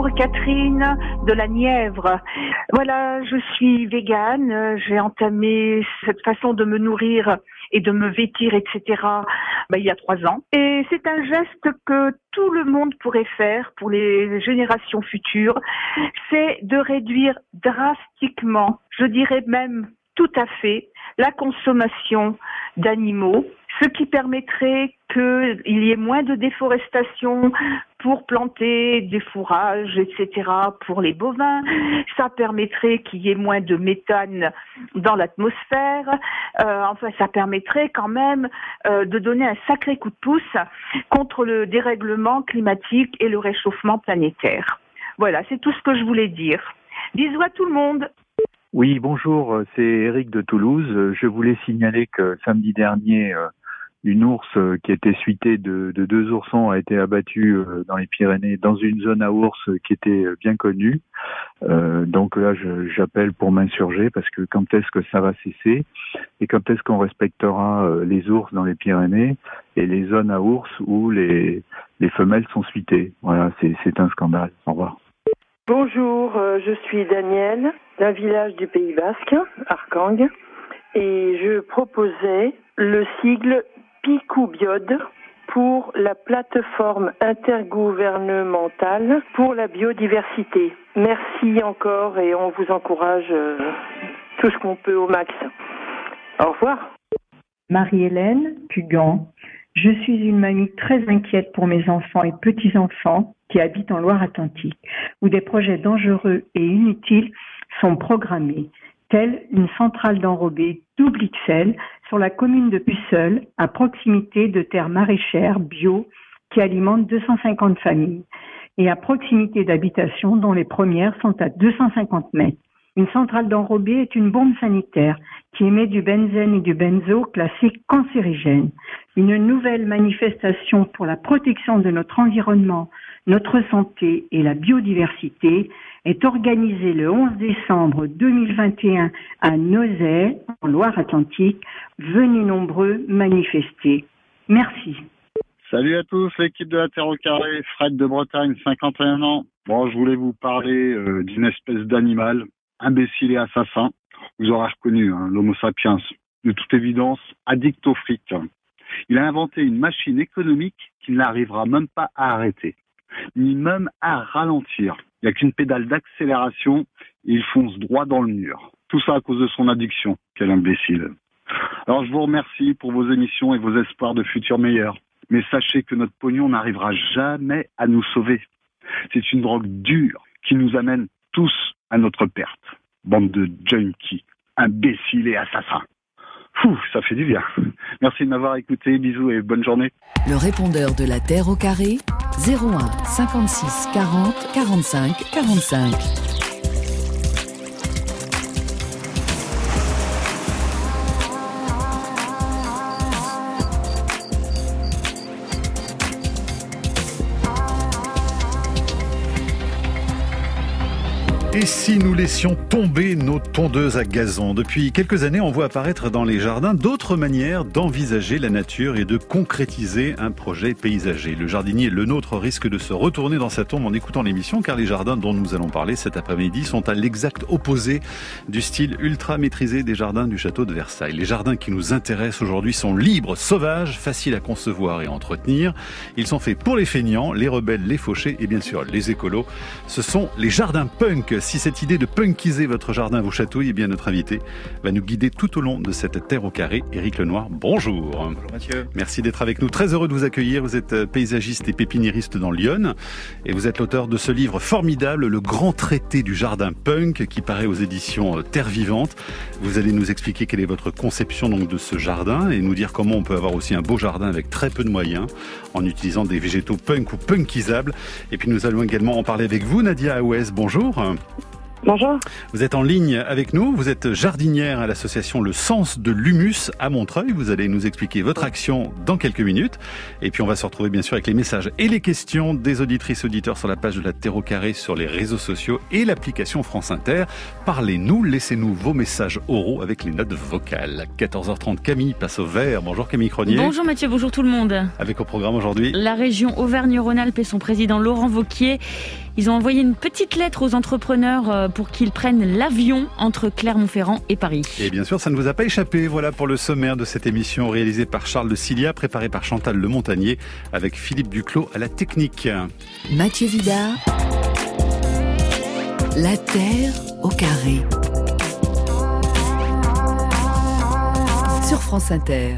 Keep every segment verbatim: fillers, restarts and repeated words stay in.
Bonjour Catherine de la Nièvre. Voilà, je suis végane, j'ai entamé cette façon de me nourrir et de me vêtir, et cetera ben, il y a trois ans. Et c'est un geste que tout le monde pourrait faire pour les générations futures, c'est de réduire drastiquement, je dirais même tout à fait, la consommation d'animaux, ce qui permettrait qu'il y ait moins de déforestation pour planter des fourrages, et cetera, pour les bovins. Ça permettrait qu'il y ait moins de méthane dans l'atmosphère. Euh, enfin, ça permettrait quand même euh, de donner un sacré coup de pouce contre le dérèglement climatique et le réchauffement planétaire. Voilà, c'est tout ce que je voulais dire. Bisous à tout le monde. Oui, bonjour, c'est Eric de Toulouse. Je voulais signaler que samedi dernier, une ours qui était suitée de, de deux oursons a été abattue dans les Pyrénées, dans une zone à ours qui était bien connue. Euh, donc là, je, j'appelle pour m'insurger parce que quand est-ce que ça va cesser et quand est-ce qu'on respectera les ours dans les Pyrénées et les zones à ours où les, les femelles sont suitées. Voilà, c'est, c'est un scandale. Au revoir. Bonjour, euh, je suis Danielle d'un village du Pays Basque, Arcang, et je proposais le sigle PICUBIOD pour la plateforme intergouvernementale pour la biodiversité. Merci encore et on vous encourage euh, tout ce qu'on peut au max. Au revoir. Marie-Hélène Cugan. Je suis une mamie très inquiète pour mes enfants et petits-enfants qui habitent en Loire-Atlantique, où des projets dangereux et inutiles sont programmés, telle une centrale d'enrobés double X L sur la commune de Puceul, à proximité de terres maraîchères bio qui alimentent deux cent cinquante familles, et à proximité d'habitations dont les premières sont à deux cent cinquante mètres. Une centrale d'enrobés est une bombe sanitaire qui émet du benzène et du benzo classés cancérigènes. Une nouvelle manifestation pour la protection de notre environnement, notre santé et la biodiversité est organisée le onze décembre deux mille vingt et un à Nozay, en Loire-Atlantique. Venez nombreux manifester. Merci. Salut à tous, l'équipe de la Terre au Carré, Fred de Bretagne, cinquante et un ans. Bon, je voulais vous parler euh, d'une espèce d'animal, imbécile et assassin. Vous aurez reconnu, hein, l'Homo sapiens, de toute évidence, addict au fric. Il a inventé une machine économique qu'il n'arrivera même pas à arrêter, ni même à ralentir. Il n'y a qu'une pédale d'accélération et il fonce droit dans le mur. Tout ça à cause de son addiction. Quel imbécile. Alors je vous remercie pour vos émissions et vos espoirs de futurs meilleurs. Mais sachez que notre pognon n'arrivera jamais à nous sauver. C'est une drogue dure qui nous amène tous à notre perte. Bande de junkies, imbéciles et assassins. Fou, ça fait du bien. Merci de m'avoir écouté, bisous et bonne journée. Le répondeur de la Terre au Carré, zéro un cinquante-six quarante quarante-cinq quarante-cinq. Et si nous laissions tomber nos tondeuses à gazon ? Depuis quelques années, on voit apparaître dans les jardins d'autres manières d'envisager la nature et de concrétiser un projet paysager. Le jardinier Le Nôtre risque de se retourner dans sa tombe en écoutant l'émission, car les jardins dont nous allons parler cet après-midi sont à l'exact opposé du style ultra maîtrisé des jardins du château de Versailles. Les jardins qui nous intéressent aujourd'hui sont libres, sauvages, faciles à concevoir et à entretenir. Ils sont faits pour les feignants, les rebelles, les fauchés et bien sûr les écolos. Ce sont les jardins punk. Si cette idée de punkiser votre jardin vous chatouille, eh bien notre invité va nous guider tout au long de cette Terre au Carré. Éric Lenoir, bonjour. Bonjour Mathieu. Merci d'être avec nous. Très heureux de vous accueillir. Vous êtes paysagiste et pépiniériste dans l'Yonne et vous êtes l'auteur de ce livre formidable, Le Grand Traité du Jardin Punk, qui paraît aux éditions Terre Vivante. Vous allez nous expliquer quelle est votre conception donc de ce jardin et nous dire comment on peut avoir aussi un beau jardin avec très peu de moyens en utilisant des végétaux punk ou punkisables. Et puis nous allons également en parler avec vous, Nadia Aouez. Bonjour. Bonjour. Vous êtes en ligne avec nous, vous êtes jardinière à l'association Le Sens de l'Humus à Montreuil. Vous allez nous expliquer votre action dans quelques minutes. Et puis on va se retrouver bien sûr avec les messages et les questions des auditrices auditeurs sur la page de la Terre au Carré, sur les réseaux sociaux et l'application France Inter. Parlez-nous, laissez-nous vos messages oraux avec les notes vocales. quatorze heures trente, Camille passe au vert. Bonjour Camille Cronier. Bonjour Mathieu, bonjour tout le monde. Avec au programme aujourd'hui la région Auvergne-Rhône-Alpes et son président Laurent Wauquiez. Ils ont envoyé une petite lettre aux entrepreneurs pour qu'ils prennent l'avion entre Clermont-Ferrand et Paris. Et bien sûr, ça ne vous a pas échappé. Voilà pour le sommaire de cette émission réalisée par Charles de Cilia, préparée par Chantal Le Montagnier, avec Philippe Duclos à la technique. Mathieu Vidard, la Terre au carré. Sur France Inter.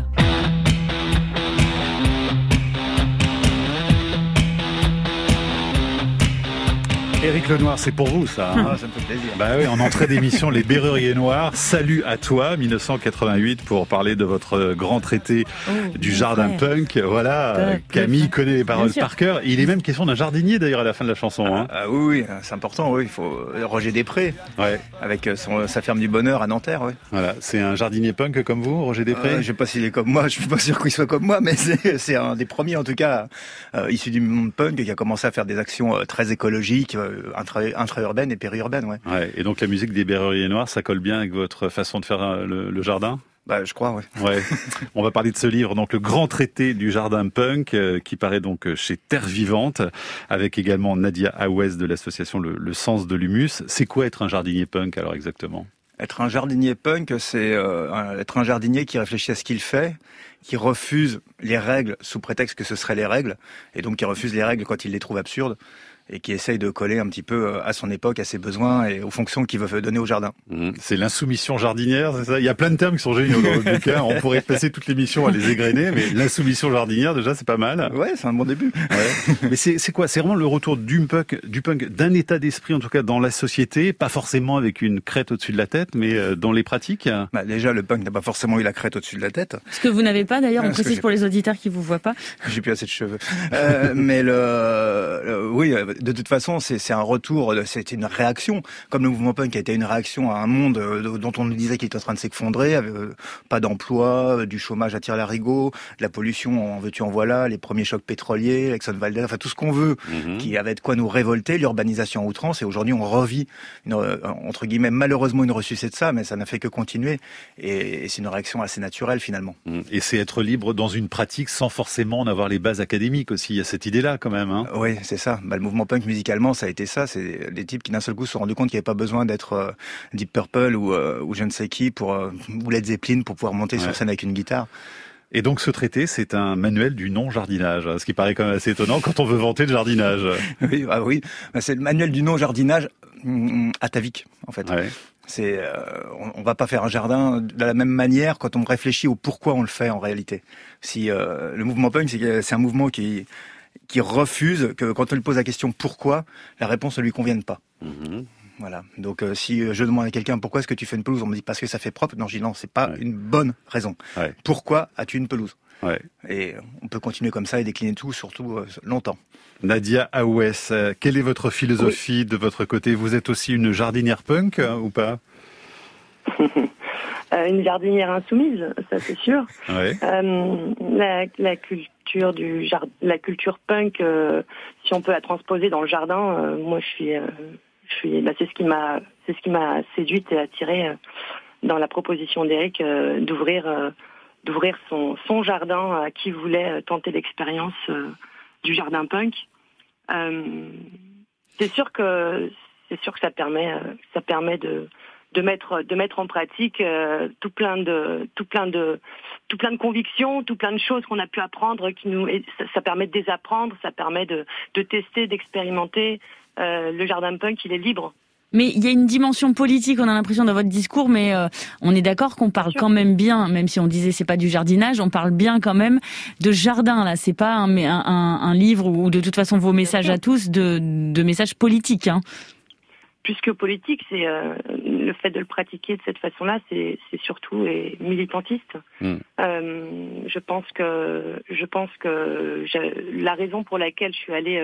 Éric Lenoir, c'est pour vous ça hein. Ah, ça me fait plaisir. Bah oui, en entrée d'émission, Les Berruriers Noirs. Salut à toi, dix-neuf cent quatre-vingt-huit, pour parler de votre grand traité oh, du jardin frère. punk. Voilà, punk, Camille punk. connaît les paroles par cœur. Il est même question d'un jardinier d'ailleurs à la fin de la chanson. Ah, hein. ah, oui, oui, c'est important. Oui, il faut Roger Després, ouais. avec son, sa ferme du Bonheur à Nanterre. Oui. Voilà, c'est un jardinier punk comme vous, Roger Després. Euh, je ne sais pas s'il est comme moi. Je suis pas sûr qu'il soit comme moi, mais c'est, c'est un des premiers en tout cas euh, issu du monde punk qui a commencé à faire des actions euh, très écologiques. Euh, intra-urbaine et périurbaine, ouais. ouais. Et donc la musique des Berruriers Noirs, ça colle bien avec votre façon de faire le, le jardin ? Bah, je crois, ouais. ouais. On va parler de ce livre, donc le grand traité du jardin punk, euh, qui paraît donc chez Terre Vivante, avec également Nadia Aouez de l'association le, le Sens de l'Humus. C'est quoi être un jardinier punk alors exactement ? Être un jardinier punk, c'est euh, être un jardinier qui réfléchit à ce qu'il fait, qui refuse les règles sous prétexte que ce seraient les règles, et donc qui refuse les règles quand il les trouve absurdes, et qui essaye de coller un petit peu à son époque, à ses besoins et aux fonctions qu'il veut donner au jardin. Mmh. C'est l'insoumission jardinière, c'est ça ? Il y a plein de termes qui sont géniaux dans le bouquin. On pourrait passer toute l'émission à les égrener, mais l'insoumission jardinière, déjà, c'est pas mal. Ouais, c'est un bon début. Ouais. Mais c'est, c'est quoi ? C'est vraiment le retour du punk, du punk, d'un état d'esprit, en tout cas, dans la société, pas forcément avec une crête au-dessus de la tête, mais dans les pratiques ? Bah, déjà, le punk n'a pas forcément eu la crête au-dessus de la tête. Ce que vous n'avez pas, d'ailleurs, on précise pour les auditeurs qui vous voient pas. J'ai plus assez de cheveux. euh, mais le, le, oui, de toute façon, c'est c'est un retour, c'est une réaction, comme le mouvement punk a été une réaction à un monde dont on nous disait qu'il était en train de s'effondrer, avec pas d'emploi, du chômage à tire-larigot, de la pollution en veux-tu en voilà, les premiers chocs pétroliers, Exxon Valdez, enfin tout ce qu'on veut, mmh. qui avait de quoi nous révolter, l'urbanisation à outrance, et aujourd'hui on revit, une, entre guillemets, malheureusement une ressucée de ça, mais ça n'a fait que continuer, et, et c'est une réaction assez naturelle finalement. Mmh. Et c'est être libre dans une pratique sans forcément en avoir les bases académiques aussi, il y a cette idée-là quand même. Hein. Oui, c'est ça, bah, le mouvement punk musicalement, ça a été ça, c'est des types qui d'un seul coup se sont rendus compte qu'il n'y avait pas besoin d'être euh, Deep Purple ou, euh, ou je ne sais qui pour euh, ou Led Zeppelin pour pouvoir monter ouais. sur scène avec une guitare. Et donc ce traité, c'est un manuel du non-jardinage, ce qui paraît quand même assez étonnant quand on veut vanter le jardinage. Oui, ah oui, c'est le manuel du non-jardinage atavique en fait. Ouais. C'est, euh, on, on va pas faire un jardin de la même manière quand on réfléchit au pourquoi on le fait en réalité. Si euh, le mouvement punk, c'est, c'est un mouvement qui qui refuse que quand on lui pose la question pourquoi, la réponse ne lui convienne pas. Mmh. Voilà. Donc euh, si je demande à quelqu'un pourquoi est-ce que tu fais une pelouse, on me dit parce que ça fait propre. Non, je dis non, c'est pas ouais. une bonne raison. Ouais. Pourquoi as-tu une pelouse ? Ouais. Et on peut continuer comme ça et décliner tout, surtout euh, longtemps. Nadia Aouez, euh, quelle est votre philosophie oui. de votre côté ? Vous êtes aussi une jardinière punk euh, ou pas ? Une jardinière insoumise, ça c'est sûr. Ouais. Euh, la, la culture du jard... la culture punk, euh, si on peut la transposer dans le jardin, euh, moi je suis, euh, je suis, bah, c'est ce qui m'a, c'est ce qui m'a séduite et attirée euh, dans la proposition d'Éric euh, d'ouvrir, euh, d'ouvrir son, son jardin à qui voulait tenter l'expérience euh, du jardin punk. Euh, c'est sûr que c'est sûr que ça permet, euh, ça permet de de mettre de mettre en pratique euh, tout plein de tout plein de tout plein de convictions, tout plein de choses qu'on a pu apprendre, qui nous et ça, ça permet de désapprendre, ça permet de de tester, d'expérimenter. Euh, le jardin punk, il est libre. Mais il y a une dimension politique, on a l'impression dans votre discours, mais euh, on est d'accord qu'on parle quand même bien, même si on disait c'est pas du jardinage, on parle bien quand même de jardin là. C'est pas un, un, un livre où de toute façon vos messages à tous de, de messages politiques. Hein. Plus que politique, c'est euh, le fait de le pratiquer de cette façon-là, c'est, c'est surtout et militantiste. Mmh. Euh, je pense que je pense que je, la raison pour laquelle je suis allée euh,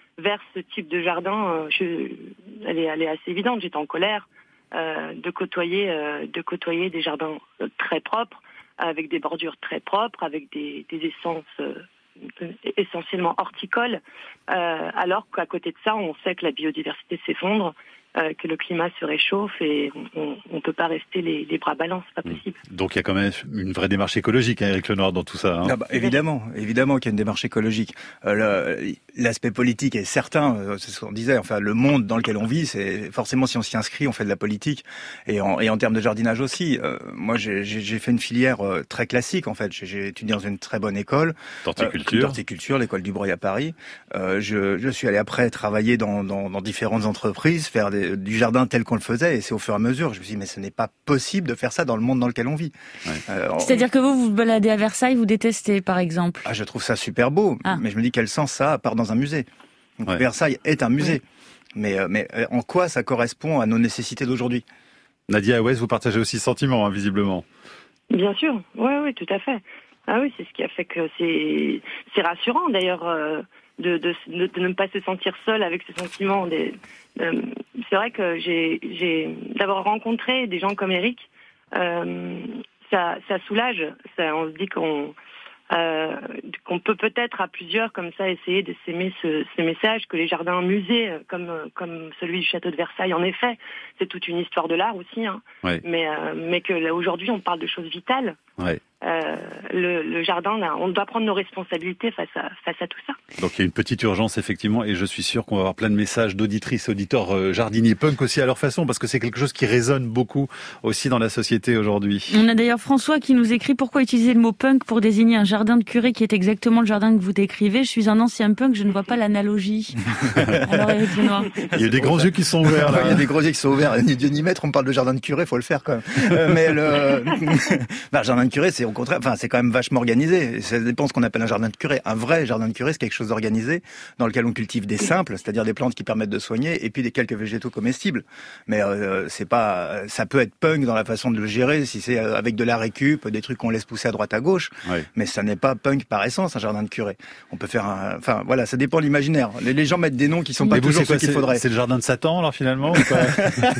vers ce type de jardin, je, elle est, elle est assez évidente. J'étais en colère euh, de côtoyer, euh, de côtoyer des jardins très propres, avec des bordures très propres, avec des, des essences euh, essentiellement horticoles, euh, alors qu'à côté de ça, on sait que la biodiversité s'effondre, euh, que le climat se réchauffe et on ne peut pas rester les, les bras ballants, c'est pas possible. Donc il y a quand même une vraie démarche écologique, hein, Éric Lenoir, dans tout ça. Hein. Ah bah, évidemment, évidemment qu'il y a une démarche écologique. Euh, le, l'aspect politique est certain, c'est ce qu'on disait, enfin le monde dans lequel on vit, c'est forcément si on s'y inscrit, on fait de la politique. Et en, et en termes de jardinage aussi, euh, moi j'ai, j'ai fait une filière euh, très classique en fait. J'ai, j'ai étudié dans une très bonne école. D'horticulture. Euh, d'horticulture, l'école du Breuil à Paris. Euh, je, je suis allé après travailler dans, dans, dans différentes entreprises, faire des, du jardin tel qu'on le faisait, et c'est au fur et à mesure, je me suis dit, mais ce n'est pas possible de faire ça dans le monde dans lequel on vit. Ouais. Euh, C'est-à-dire on... que vous vous baladez à Versailles, vous détestez, par exemple? Ah, je trouve ça super beau, ah. mais je me dis, quel sens ça a à part dans un musée? Donc, ouais. Versailles est un musée. Ouais. Mais, mais en quoi ça correspond à nos nécessités d'aujourd'hui? Nadia Aouez, vous partagez aussi ce sentiment, hein, visiblement. Bien sûr, oui, oui, tout à fait. Ah oui, c'est ce qui a fait que c'est, c'est rassurant, d'ailleurs, euh, de, de, de, de ne pas se sentir seul avec ces sentiments. Des, euh, c'est vrai que j'ai, j'ai d'avoir rencontré des gens comme Éric, euh, ça, ça soulage. Ça, on se dit qu'on, euh, qu'on peut peut-être à plusieurs comme ça essayer de s'aimer ce, ce message, que les jardins musées, comme, comme celui du château de Versailles, en effet, c'est toute une histoire de l'art aussi. Hein, ouais. Mais, euh, mais que là, aujourd'hui, on parle de choses vitales. Ouais. Euh, le, le jardin, là, on doit prendre nos responsabilités face à, face à tout ça. Donc il y a une petite urgence effectivement, et je suis sûr qu'on va avoir plein de messages d'auditrices, auditeurs euh, jardiniers, punk aussi à leur façon, parce que c'est quelque chose qui résonne beaucoup aussi dans la société aujourd'hui. On a d'ailleurs François qui nous écrit: pourquoi utiliser le mot punk pour désigner un jardin de curé qui est exactement le jardin que vous décrivez? Je suis un ancien punk, je ne vois pas l'analogie. Alors Éric Lenoir. Il y a des grands yeux qui sont ouverts là. Il y a des gros yeux qui sont ouverts. Ni Dieu ni maître, on parle de jardin de curé, faut le faire quand même. Euh, mais le bah, jardin de curé, c'est au contraire, enfin c'est quand même vachement organisé. Ça dépend de ce qu'on appelle un jardin de curé. Un vrai jardin de curé, c'est quelque chose d'organisé dans lequel on cultive des simples, c'est-à-dire des plantes qui permettent de soigner, et puis des quelques végétaux comestibles. Mais euh, c'est pas, ça peut être punk dans la façon de le gérer si c'est avec de la récup, des trucs qu'on laisse pousser à droite à gauche. Ouais. Mais ça n'est pas punk par essence un jardin de curé. On peut faire un, enfin voilà, ça dépend de l'imaginaire. Les, les gens mettent des noms qui sont pas toujours ceux qu'il faudrait. C'est le jardin de Satan alors finalement ou pas?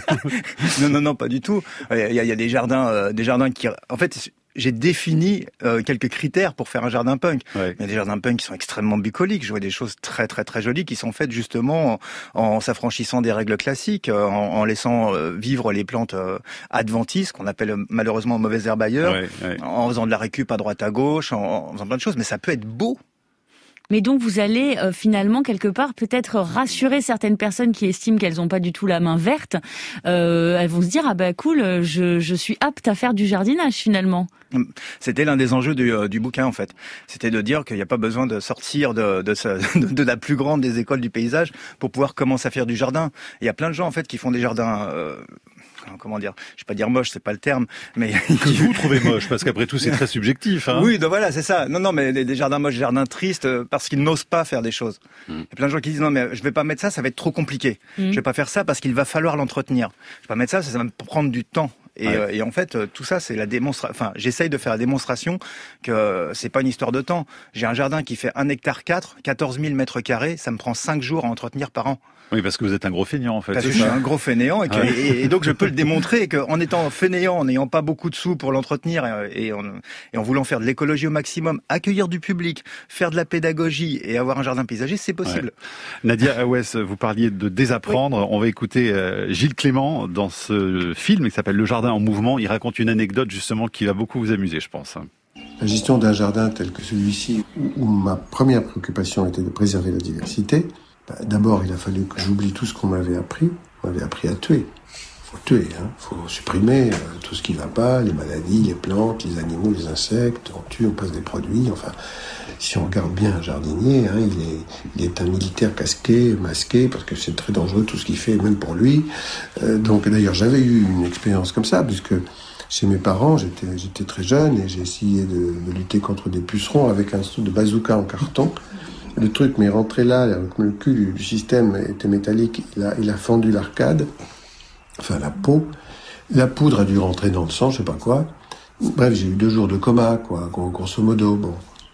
Non non non, pas du tout. Il y a, il y a des jardins, euh, des jardins qui, en fait. J'ai défini euh, quelques critères pour faire un jardin punk. Ouais. Il y a des jardins punk qui sont extrêmement bucoliques. Je vois des choses très très très jolies qui sont faites justement en, en s'affranchissant des règles classiques, en, en laissant euh, vivre les plantes euh, adventices, qu'on appelle malheureusement mauvaises herbes ailleurs, ouais, ouais. en faisant de la récup à droite à gauche, en, en faisant plein de choses. Mais ça peut être beau. Mais donc vous allez euh, finalement quelque part peut-être rassurer certaines personnes qui estiment qu'elles n'ont pas du tout la main verte. Euh, elles vont se dire ah bah cool, je, je suis apte à faire du jardinage finalement. C'était l'un des enjeux du, euh, du bouquin en fait. C'était de dire qu'il n'y a pas besoin de sortir de, de, de, de la plus grande des écoles du paysage pour pouvoir commencer à faire du jardin. Il y a plein de gens en fait qui font des jardins. Euh, Comment dire? Je vais pas dire moche, c'est pas le terme, mais que vous trouvez moche, parce qu'après tout c'est très subjectif. Hein. Oui, donc voilà, c'est ça. Non, non, mais des, des jardins moches, des jardins tristes, parce qu'ils n'osent pas faire des choses. Mmh. Il y a plein de gens qui disent non, mais je vais pas mettre ça, ça va être trop compliqué. Mmh. Je vais pas faire ça parce qu'il va falloir l'entretenir. Je vais pas mettre ça, ça va me prendre du temps. Et, ouais. euh, et en fait, tout ça, c'est la démonstration. Enfin, j'essaye de faire la démonstration que c'est pas une histoire de temps. J'ai un jardin qui fait un hectare quatre, quatorze mille mètres carrés, ça me prend cinq jours à entretenir par an. Oui, parce que vous êtes un gros fainéant, en fait. Parce que je suis un gros fainéant, et, que, ouais. et, et donc je peux le démontrer qu'en étant fainéant, en n'ayant pas beaucoup de sous pour l'entretenir, et, et, en, et en voulant faire de l'écologie au maximum, accueillir du public, faire de la pédagogie et avoir un jardin paysager, c'est possible. Ouais. Nadia Aouez, vous parliez de désapprendre. Oui. On va écouter euh, Gilles Clément dans ce film qui s'appelle Le Jardin en mouvement. Il raconte une anecdote justement qui va beaucoup vous amuser, je pense. La gestion d'un jardin tel que celui-ci, où ma première préoccupation était de préserver la diversité, d'abord, il a fallu que j'oublie tout ce qu'on m'avait appris. On m'avait appris à tuer. Faut tuer, hein. Faut supprimer euh, tout ce qui va pas, les maladies, les plantes, les animaux, les insectes. On tue, on passe des produits. Enfin, si on regarde bien un jardinier, hein, il est, il est un militaire casqué, masqué, parce que c'est très dangereux tout ce qu'il fait, même pour lui. Euh, donc, d'ailleurs, j'avais eu une expérience comme ça, puisque chez mes parents, j'étais, j'étais très jeune et j'ai essayé de, de lutter contre des pucerons avec un truc de bazooka en carton. Le truc m'est rentré là, le cul du système était métallique, il a, il a fendu l'arcade, enfin la peau. La poudre a dû rentrer dans le sang, je sais pas quoi. Bref, j'ai eu deux jours de coma, quoi, grosso modo. Bon.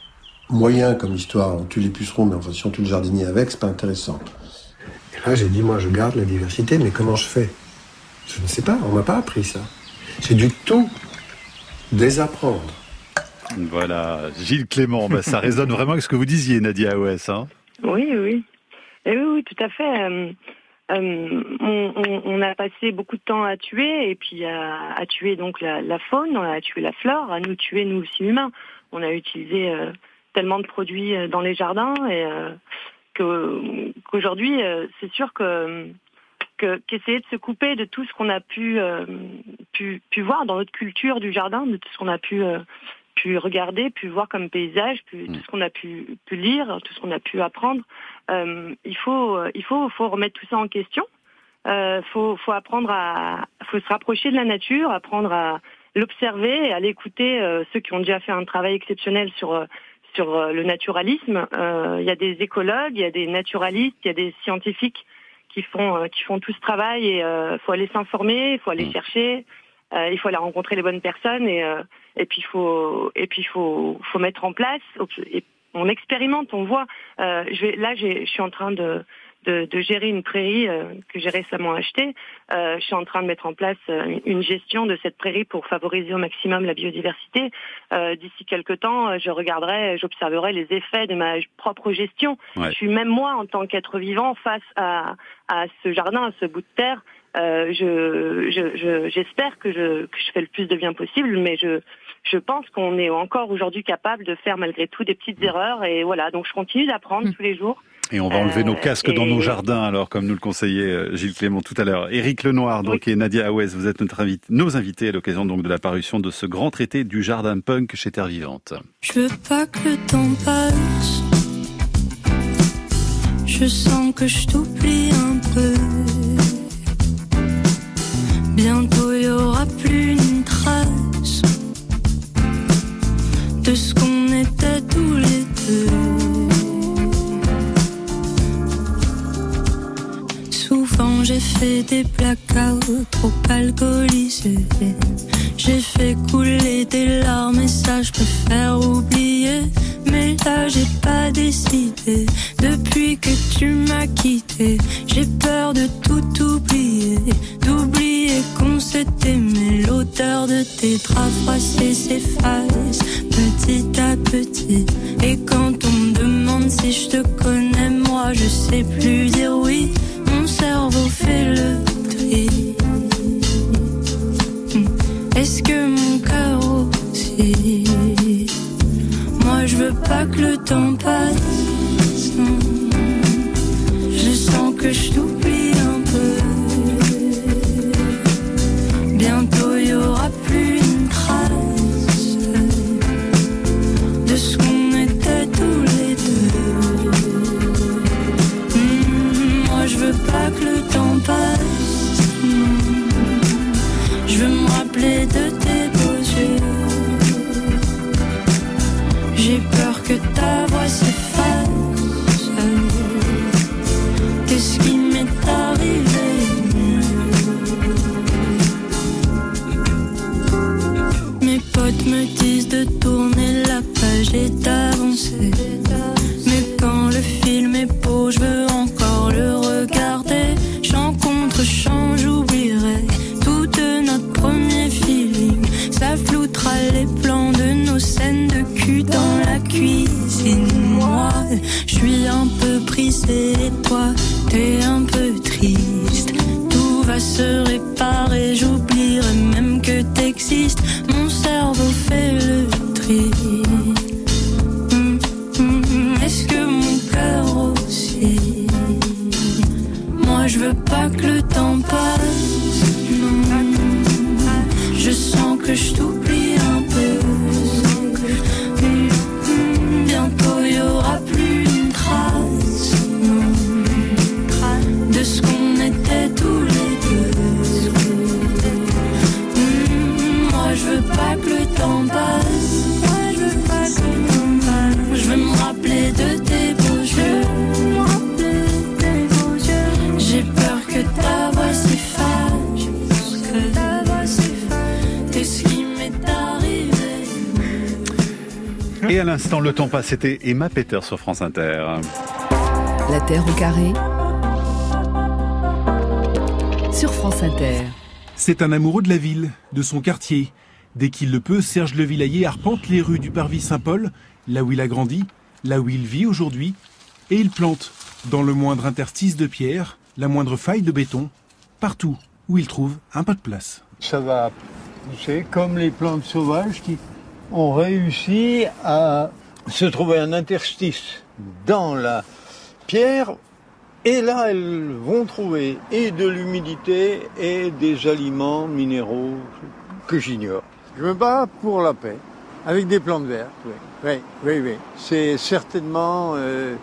moyen comme histoire. On tue les pucerons, mais enfin, si on tue le jardinier avec, c'est pas intéressant. Et là, j'ai dit, moi, je garde la diversité, mais comment je fais ? Je ne sais pas, on m'a pas appris ça. J'ai dû tout désapprendre. Voilà, Gilles Clément, bah, ça résonne vraiment avec ce que vous disiez, Nadia Aouès. Hein. Oui, oui. Et oui, oui, tout à fait. Euh, euh, on, on, on a passé beaucoup de temps à tuer, et puis à, à tuer donc la, la faune, à tuer la flore, à nous tuer, nous aussi humains. On a utilisé euh, tellement de produits dans les jardins, et euh, que, qu'aujourd'hui, euh, c'est sûr que... Que, qu'essayer de se couper de tout ce qu'on a pu, euh, pu, pu voir dans notre culture du jardin, de tout ce qu'on a pu, euh, pu regarder, pu voir comme paysage, pu, tout ce qu'on a pu, pu lire, tout ce qu'on a pu apprendre. Euh, il faut, il faut, faut remettre tout ça en question. Euh, faut, faut apprendre à, faut se rapprocher de la nature, apprendre à l'observer, à l'écouter. Euh, ceux qui ont déjà fait un travail exceptionnel sur sur le naturalisme. Euh, il y a des écologues, il y a des naturalistes, il y a des scientifiques qui font euh, qui font tout ce travail, et euh, faut aller s'informer, il faut aller mmh. chercher, euh, il faut aller rencontrer les bonnes personnes, et euh, et puis faut et puis faut faut mettre en place. Et on expérimente, on voit. Euh, je vais, là, j'ai, je suis en train de de, de gérer une prairie euh, que j'ai récemment achetée. Euh, je suis en train de mettre en place euh, une gestion de cette prairie pour favoriser au maximum la biodiversité. Euh, d'ici quelques temps, je regarderai, j'observerai les effets de ma propre gestion. Ouais. Je suis même moi, en tant qu'être vivant, face à, à ce jardin, à ce bout de terre. Euh, je, je, je, j'espère que je, que je fais le plus de bien possible, mais je, je pense qu'on est encore aujourd'hui capable de faire malgré tout des petites erreurs. Et voilà, donc je continue d'apprendre mmh. tous les jours. Et on va enlever euh, nos casques et... dans nos jardins, alors, comme nous le conseillait Gilles Clément tout à l'heure. Éric Lenoir, donc, oui. et Nadia Aouès, vous êtes notre invité, nos invités à l'occasion donc de la parution de ce grand traité du jardin punk chez Terre Vivante. Je veux pas que le temps passe. Je sens que je t'oublie un peu. Bientôt il y aura plus une trace de ce qu'on était tous les deux. Souvent j'ai fait des blackouts trop alcoolisés. J'ai fait couler des larmes et ça je préfère oublier. Mais là j'ai pas décidé. Depuis que tu m'as quitté, j'ai peur de tout oublier. D'oublier qu'on s'est aimé. L'odeur de tes draps froissés s'efface petit à petit. Et quand on me demande si je te connais, moi je sais plus dire oui. Mon cerveau fait le tri. Est-ce que mon cœur aussi? Moi je veux pas que le temps passe. Non. Je sens que je t'oublie un peu. Bientôt il y aura plus une trace de ce qu'on était tous les deux. Mmh, moi je veux pas que le temps passe. Non. Je veux me rappeler de tes beaux yeux. J'ai peur que ta voix s'efface. Qu'est-ce qui m'est arrivé? Mes potes me disent de tourner la page et d'avancer. Mais quand le film est beau, je veux encore le regarder. Chant contre chant, j'oublierai tout de notre premier feeling. Ça floutera les plans de nos scènes de cul dans la cuisine. Moi, je suis un peu brisée et toi, t'es un peu triste. Tout va se réparer, j'oublierai même que t'existes. Mon cerveau fait le tri. Mmh, mmh, est-ce que mon cœur aussi? Moi, je veux pas que le temps passe. Non, je sens que je t'oublie un peu. Bientôt il y aura plus une trace, non, de ce qu'on était tous les deux. Mmh, moi je veux pas que le temps passe. Moi je veux pas que le temps passe. Je veux me rappeler de tes beaux yeux. J'ai peur que ta voix s'efface. Et à l'instant, le temps passe, c'était Emma Peter sur France Inter. La Terre au carré sur France Inter. C'est un amoureux de la ville, de son quartier. Dès qu'il le peut, Serge Levillayer arpente les rues du parvis Saint-Paul, là où il a grandi, là où il vit aujourd'hui, et il plante, dans le moindre interstice de pierre, la moindre faille de béton, partout où il trouve un peu de place. Ça va pousser comme les plantes sauvages qui ont réussi à se trouver un interstice dans la pierre. Et là, elles vont trouver et de l'humidité et des aliments minéraux que j'ignore. Je me bats pour la paix, avec des plantes vertes, oui, oui, oui, oui. C'est certainement euh,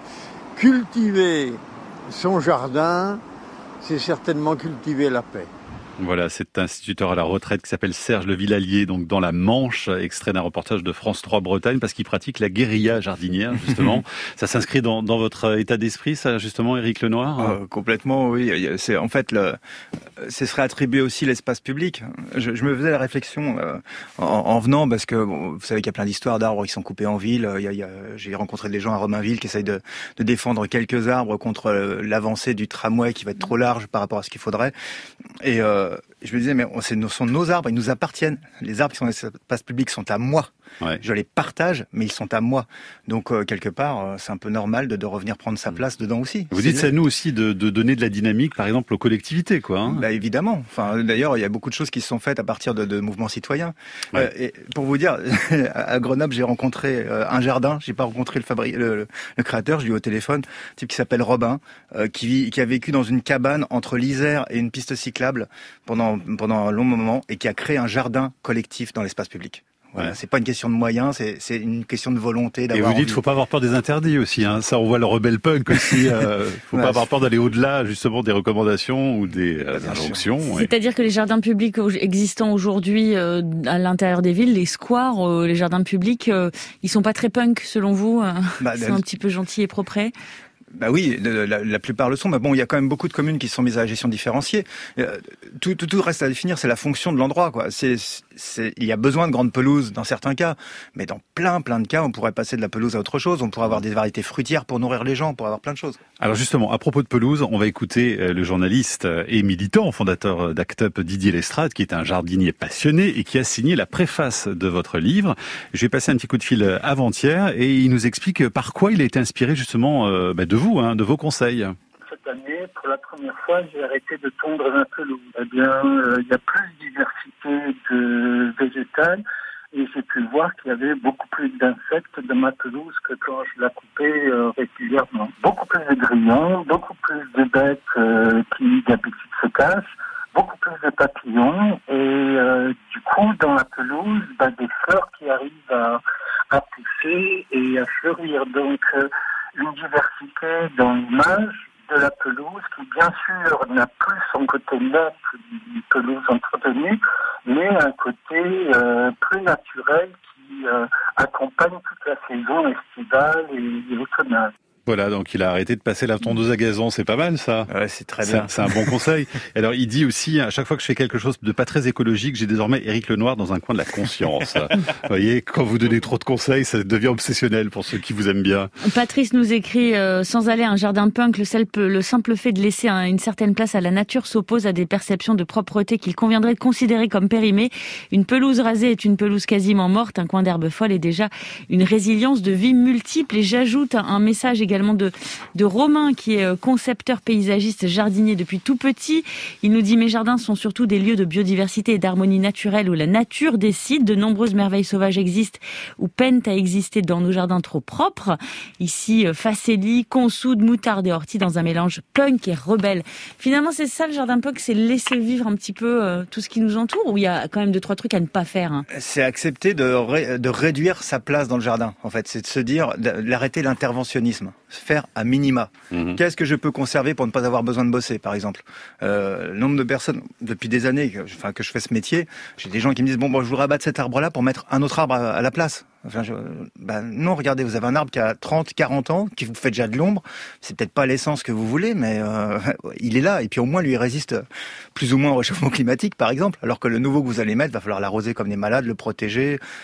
cultiver son jardin, c'est certainement cultiver la paix. Voilà, cet instituteur à la retraite qui s'appelle Serge Levillayer, donc dans la Manche, extrait d'un reportage de France trois Bretagne, parce qu'il pratique la guérilla jardinière, justement. Ça s'inscrit dans, dans votre état d'esprit, ça, justement, Éric Lenoir? euh, Complètement, oui. C'est, en fait, le, ce serait attribué aussi l'espace public. Je, je me faisais la réflexion euh, en, en venant, parce que bon, vous savez qu'il y a plein d'histoires d'arbres qui sont coupés en ville. Il y a, il y a, j'ai rencontré des gens à Romainville qui essayent de, de défendre quelques arbres contre l'avancée du tramway qui va être trop large par rapport à ce qu'il faudrait. Et euh, je me disais, mais ce sont nos arbres, ils nous appartiennent. Les arbres qui sont dans l'espace public sont à moi. Ouais. Je les partage, mais ils sont à moi. Donc, euh, quelque part, euh, c'est un peu normal de, de revenir prendre sa place dedans aussi. Vous dites, c'est à nous aussi de, de donner de la dynamique, par exemple, aux collectivités, quoi. Hein. Bah, évidemment. Enfin, d'ailleurs, il y a beaucoup de choses qui se sont faites à partir de, de mouvements citoyens. Ouais. Euh, et pour vous dire, à Grenoble, j'ai rencontré euh, un jardin. J'ai pas rencontré le, fabri- le, le créateur. Je lui ai eu au téléphone, un type qui s'appelle Robin, euh, qui, vit, qui a vécu dans une cabane entre l'Isère et une piste cyclable pendant pendant un long moment et qui a créé un jardin collectif dans l'espace public. Voilà, ouais. C'est pas une question de moyens, c'est, c'est une question de volonté d'avoir. Et vous dites, envie. Faut pas avoir peur des interdits aussi. Hein. Ça, on voit le rebelle punk aussi. Euh, faut ouais, pas avoir peur d'aller au-delà, justement, des recommandations ou des euh, injonctions. Ouais. C'est-à-dire que les jardins publics existants aujourd'hui euh, à l'intérieur des villes, les squares, euh, les jardins publics, euh, ils sont pas très punk selon vous. Euh, bah, ils sont un petit peu gentils et propres. Bah oui, la, la plupart le sont. Mais bon, il y a quand même beaucoup de communes qui sont mises à la gestion différenciée. Tout, tout, tout reste à définir, c'est la fonction de l'endroit, quoi. C'est, c'est, il y a besoin de grandes pelouses dans certains cas, mais dans plein, plein de cas, on pourrait passer de la pelouse à autre chose. On pourrait avoir des variétés fruitières pour nourrir les gens, on pourrait avoir plein de choses. Alors justement, à propos de pelouse, on va écouter le journaliste et militant, fondateur d'Act Up, Didier Lestrade, qui est un jardinier passionné et qui a signé la préface de votre livre. Je vais passer un petit coup de fil avant-hier et il nous explique par quoi il a été inspiré justement euh, bah, de vous. Vous, hein, de vos conseils. Cette année, pour la première fois, j'ai arrêté de tondre ma pelouse. Eh bien, euh, il y a plus de diversité de végétales et j'ai pu voir qu'il y avait beaucoup plus d'insectes dans ma pelouse que quand je la coupais euh, régulièrement. Beaucoup plus de grillons, beaucoup plus de bêtes euh, qui d'habitude se cachent, beaucoup plus de papillons et euh, du coup, dans la pelouse, bah, des fleurs qui arrivent à, à pousser et à fleurir. Donc, euh, une diversité dans l'image de la pelouse qui, bien sûr, n'a plus son côté net d'une pelouse entretenue, mais un côté euh, plus naturel qui euh, accompagne toute la saison estivale et, et automnale. Voilà, donc il a arrêté de passer la tondeuse à gazon, c'est pas mal ça. Ouais, c'est très bien. C'est, c'est un bon conseil. Alors il dit aussi, à chaque fois que je fais quelque chose de pas très écologique, j'ai désormais Éric Lenoir dans un coin de la conscience. Vous voyez, quand vous donnez trop de conseils, ça devient obsessionnel pour ceux qui vous aiment bien. Patrice nous écrit, euh, sans aller à un jardin punk, le simple, le simple fait de laisser un, une certaine place à la nature s'oppose à des perceptions de propreté qu'il conviendrait de considérer comme périmées. Une pelouse rasée est une pelouse quasiment morte, un coin d'herbe folle est déjà une résilience de vie multiple. Et j'ajoute un, un message également également de, de Romain, qui est concepteur paysagiste jardinier depuis tout petit. Il nous dit « Mes jardins sont surtout des lieux de biodiversité et d'harmonie naturelle où la nature décide. De nombreuses merveilles sauvages existent ou peinent à exister dans nos jardins trop propres. Ici, facélie, consoude, moutarde et ortie dans un mélange punk et rebelle. » Finalement, c'est ça le jardin punk, c'est laisser vivre un petit peu euh, tout ce qui nous entoure, ou il y a quand même deux, trois trucs à ne pas faire, hein. C'est accepter de, ré, de réduire sa place dans le jardin, en fait. C'est de se dire, d'arrêter l'interventionnisme. Faire à minima. Mmh. Qu'est-ce que je peux conserver pour ne pas avoir besoin de bosser, par exemple? euh, Le nombre de personnes, depuis des années que, enfin, que je fais ce métier, j'ai des gens qui me disent, bon, bon je voudrais abattre cet arbre-là pour mettre un autre arbre à, à la place. Enfin, je, bah non, regardez, vous avez un arbre qui a trente, quarante ans, qui vous fait déjà de l'ombre. C'est peut-être pas l'essence que vous voulez, mais euh, il est là. Et puis au moins, lui, il résiste plus ou moins au réchauffement climatique, par exemple. Alors que le nouveau que vous allez mettre, va falloir l'arroser comme des malades, le protéger.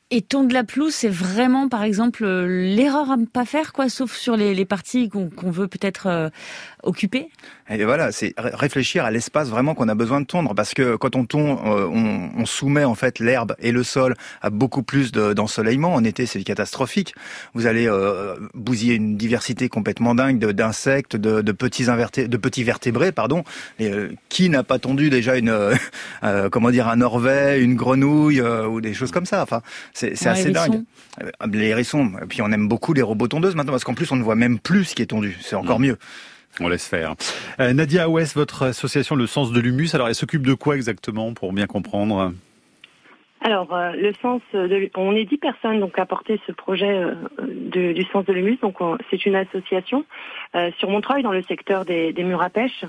Et tondre la pelouse, c'est vraiment, par exemple, l'erreur à ne pas faire, quoi, sauf sur les, les parties qu'on, qu'on veut peut-être euh, occuper. Et voilà, c'est réfléchir à l'espace vraiment qu'on a besoin de tondre, parce que quand on tond, euh, on, on soumet en fait l'herbe et le sol à beaucoup plus de, d'ensoleillement. En été, c'est catastrophique. Vous allez euh, bousiller une diversité complètement dingue de, d'insectes, de, de petits inverté, de petits vertébrés, pardon. Et, euh, qui n'a pas tondu déjà une, euh, comment dire, un orvet, une grenouille euh, ou des choses comme ça. Enfin, c'est, c'est assez dingue. Les hérissons. Et puis on aime beaucoup les robots tondeuses maintenant, parce qu'en plus on ne voit même plus ce qui est tondu. C'est encore mmh. mieux. On laisse faire. Euh, Nadia Ouest, votre association Le Sens de l'Humus, alors elle s'occupe de quoi exactement pour bien comprendre ? Alors, euh, le sens de, on est dix personnes donc à porter ce projet euh, de, du Sens de l'Humus. Donc, on, c'est une association euh, sur Montreuil dans le secteur des, des murs à pêche.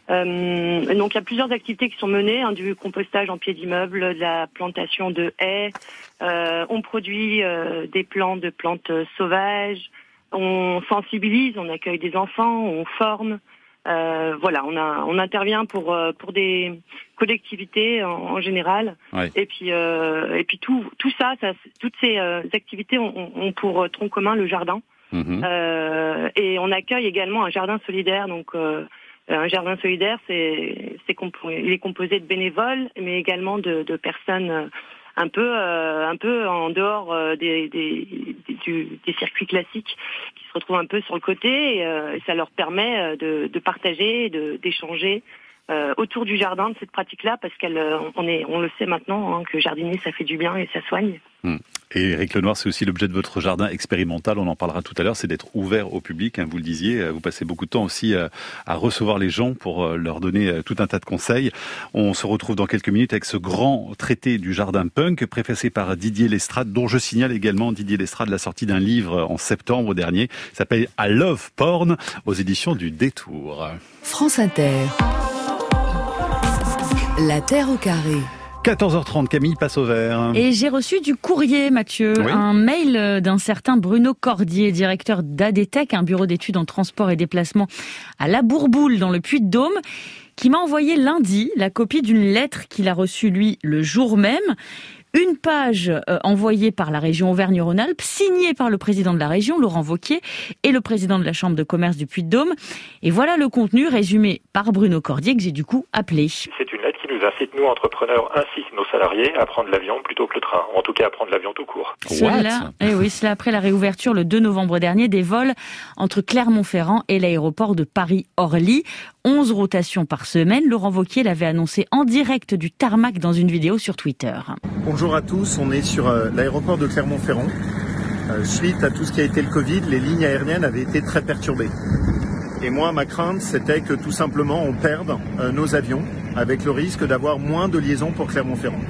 Euh, donc, il y a plusieurs activités qui sont menées, hein, du compostage en pied d'immeuble, de la plantation de haies. Euh, on produit euh, des plants de plantes sauvages. On sensibilise, on accueille des enfants, on forme. Euh, voilà, on, a, on intervient pour pour des collectivités en, en général. Ouais. Et puis euh, et puis tout tout ça, ça toutes ces euh, activités ont, ont pour tronc commun le jardin. Mmh. Euh, et on accueille également un jardin solidaire. Donc euh, un jardin solidaire, c'est c'est compo- il est composé de bénévoles, mais également de, de personnes un peu euh, un peu en dehors euh, des, des, des, du, des circuits classiques, qui se retrouvent un peu sur le côté, et, euh, et ça leur permet de, de partager, de, d'échanger euh, autour du jardin de cette pratique-là, parce qu'elle on est on le sait maintenant, hein, que jardiner ça fait du bien et ça soigne. Mmh. Et Éric Lenoir, c'est aussi l'objet de votre jardin expérimental, on en parlera tout à l'heure, c'est d'être ouvert au public, hein, vous le disiez, vous passez beaucoup de temps aussi à, à recevoir les gens pour leur donner tout un tas de conseils. On se retrouve dans quelques minutes avec ce grand traité du jardin punk, préfacé par Didier Lestrade, dont je signale également, Didier Lestrade, la sortie d'un livre en septembre dernier, qui s'appelle « I Love Porn » aux éditions du Détour. France Inter. La Terre au carré. quatorze heures trente, Camille passe au vert. Et j'ai reçu du courrier, Mathieu, oui. un mail d'un certain Bruno Cordier, directeur d'Adetec, un bureau d'études en transport et déplacement à La Bourboule, dans le Puy-de-Dôme, qui m'a envoyé lundi la copie d'une lettre qu'il a reçue, lui, le jour même. Une page euh, envoyée par la région Auvergne-Rhône-Alpes, signée par le président de la région, Laurent Wauquiez, et le président de la Chambre de commerce du Puy-de-Dôme. Et voilà le contenu résumé par Bruno Cordier, que j'ai du coup appelé. C'est une lettre qui nous incite, nous, entrepreneurs, ainsi que nos salariés, à prendre l'avion plutôt que le train. En tout cas, à prendre l'avion tout court. Cela, eh oui, cela après la réouverture le deux novembre dernier des vols entre Clermont-Ferrand et l'aéroport de Paris-Orly. onze rotations par semaine. Laurent Wauquiez l'avait annoncé en direct du tarmac dans une vidéo sur Twitter. Bonjour à tous, on est sur euh, l'aéroport de Clermont-Ferrand. Euh, suite à tout ce qui a été le Covid, les lignes aériennes avaient été très perturbées. Et moi, ma crainte, c'était que tout simplement on perde euh, nos avions, avec le risque d'avoir moins de liaisons pour Clermont-Ferrand.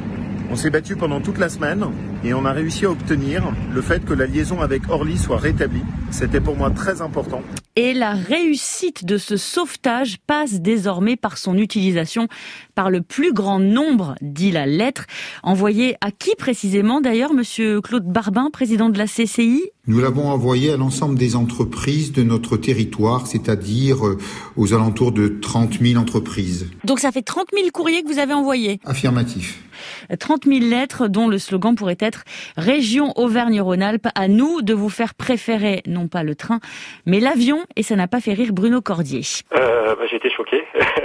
On s'est battu pendant toute la semaine et on a réussi à obtenir le fait que la liaison avec Orly soit rétablie. C'était pour moi très important. Et la réussite de ce sauvetage passe désormais par son utilisation par le plus grand nombre, dit la lettre. Envoyée à qui précisément d'ailleurs, monsieur Claude Barbin, président de la C C I ? Nous l'avons envoyé à l'ensemble des entreprises de notre territoire, c'est-à-dire aux alentours de trente mille entreprises. Donc ça fait trente mille courriers que vous avez envoyés ? Affirmatif. trente mille lettres dont le slogan pourrait être « Région Auvergne-Rhône-Alpes, à nous de vous faire préférer, non pas le train, mais l'avion », et ça n'a pas fait rire Bruno Cordier. Euh, bah, j'ai été choqué.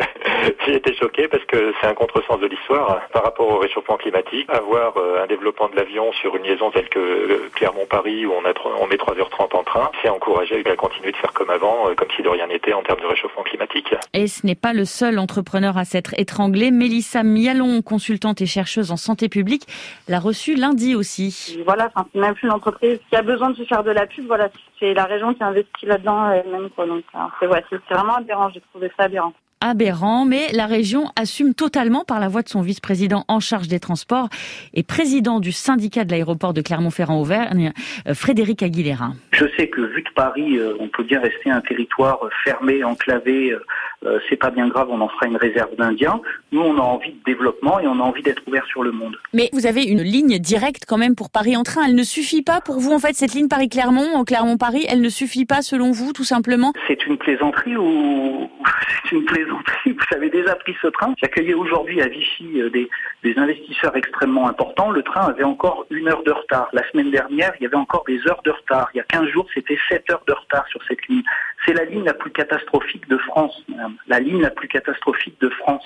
J'ai été choqué parce que c'est un contresens de l'histoire par rapport au réchauffement climatique. Avoir euh, un développement de l'avion sur une liaison telle que euh, Clermont-Paris où on, a, on met trois heures trente en train, c'est encourager à continuer de faire comme avant, euh, comme si de rien n'était en termes de réchauffement climatique. Et ce n'est pas le seul entrepreneur à s'être étranglé. Mélissa Mialon, consultante et chercheuse en santé publique, l'a reçue lundi aussi. Voilà, enfin, c'est même plus l'entreprise qui a besoin de se faire de la pub, voilà, c'est la région qui investit là-dedans elle-même, quoi. Donc, c'est, ouais, c'est, c'est vraiment aberrant, j'ai trouvé ça aberrant. Aberrant, mais la région assume totalement par la voix de son vice-président en charge des transports et président du syndicat de l'aéroport de Clermont-Ferrand-Auvergne, Frédéric Aguilera. Je sais que vu de Paris, on peut bien rester un territoire fermé, enclavé, euh, c'est pas bien grave, on en fera une réserve d'Indiens. Nous, on a envie de développement et on a envie d'être ouvert sur le monde. Mais vous avez une ligne directe quand même pour Paris en train. Elle ne suffit pas pour vous, en fait, cette ligne Paris-Clermont, Clermont-Paris, elle ne suffit pas selon vous, tout simplement? C'est une plaisanterie ou c'est une plaisanterie. Vous avez déjà pris ce train. J'accueillais aujourd'hui à Vichy des, des investisseurs extrêmement importants. Le train avait encore une heure de retard. La semaine dernière, il y avait encore des heures de retard. Il y a quinze jours, c'était sept heures de retard sur cette ligne. C'est la ligne la plus catastrophique de France, madame. La ligne la plus catastrophique de France.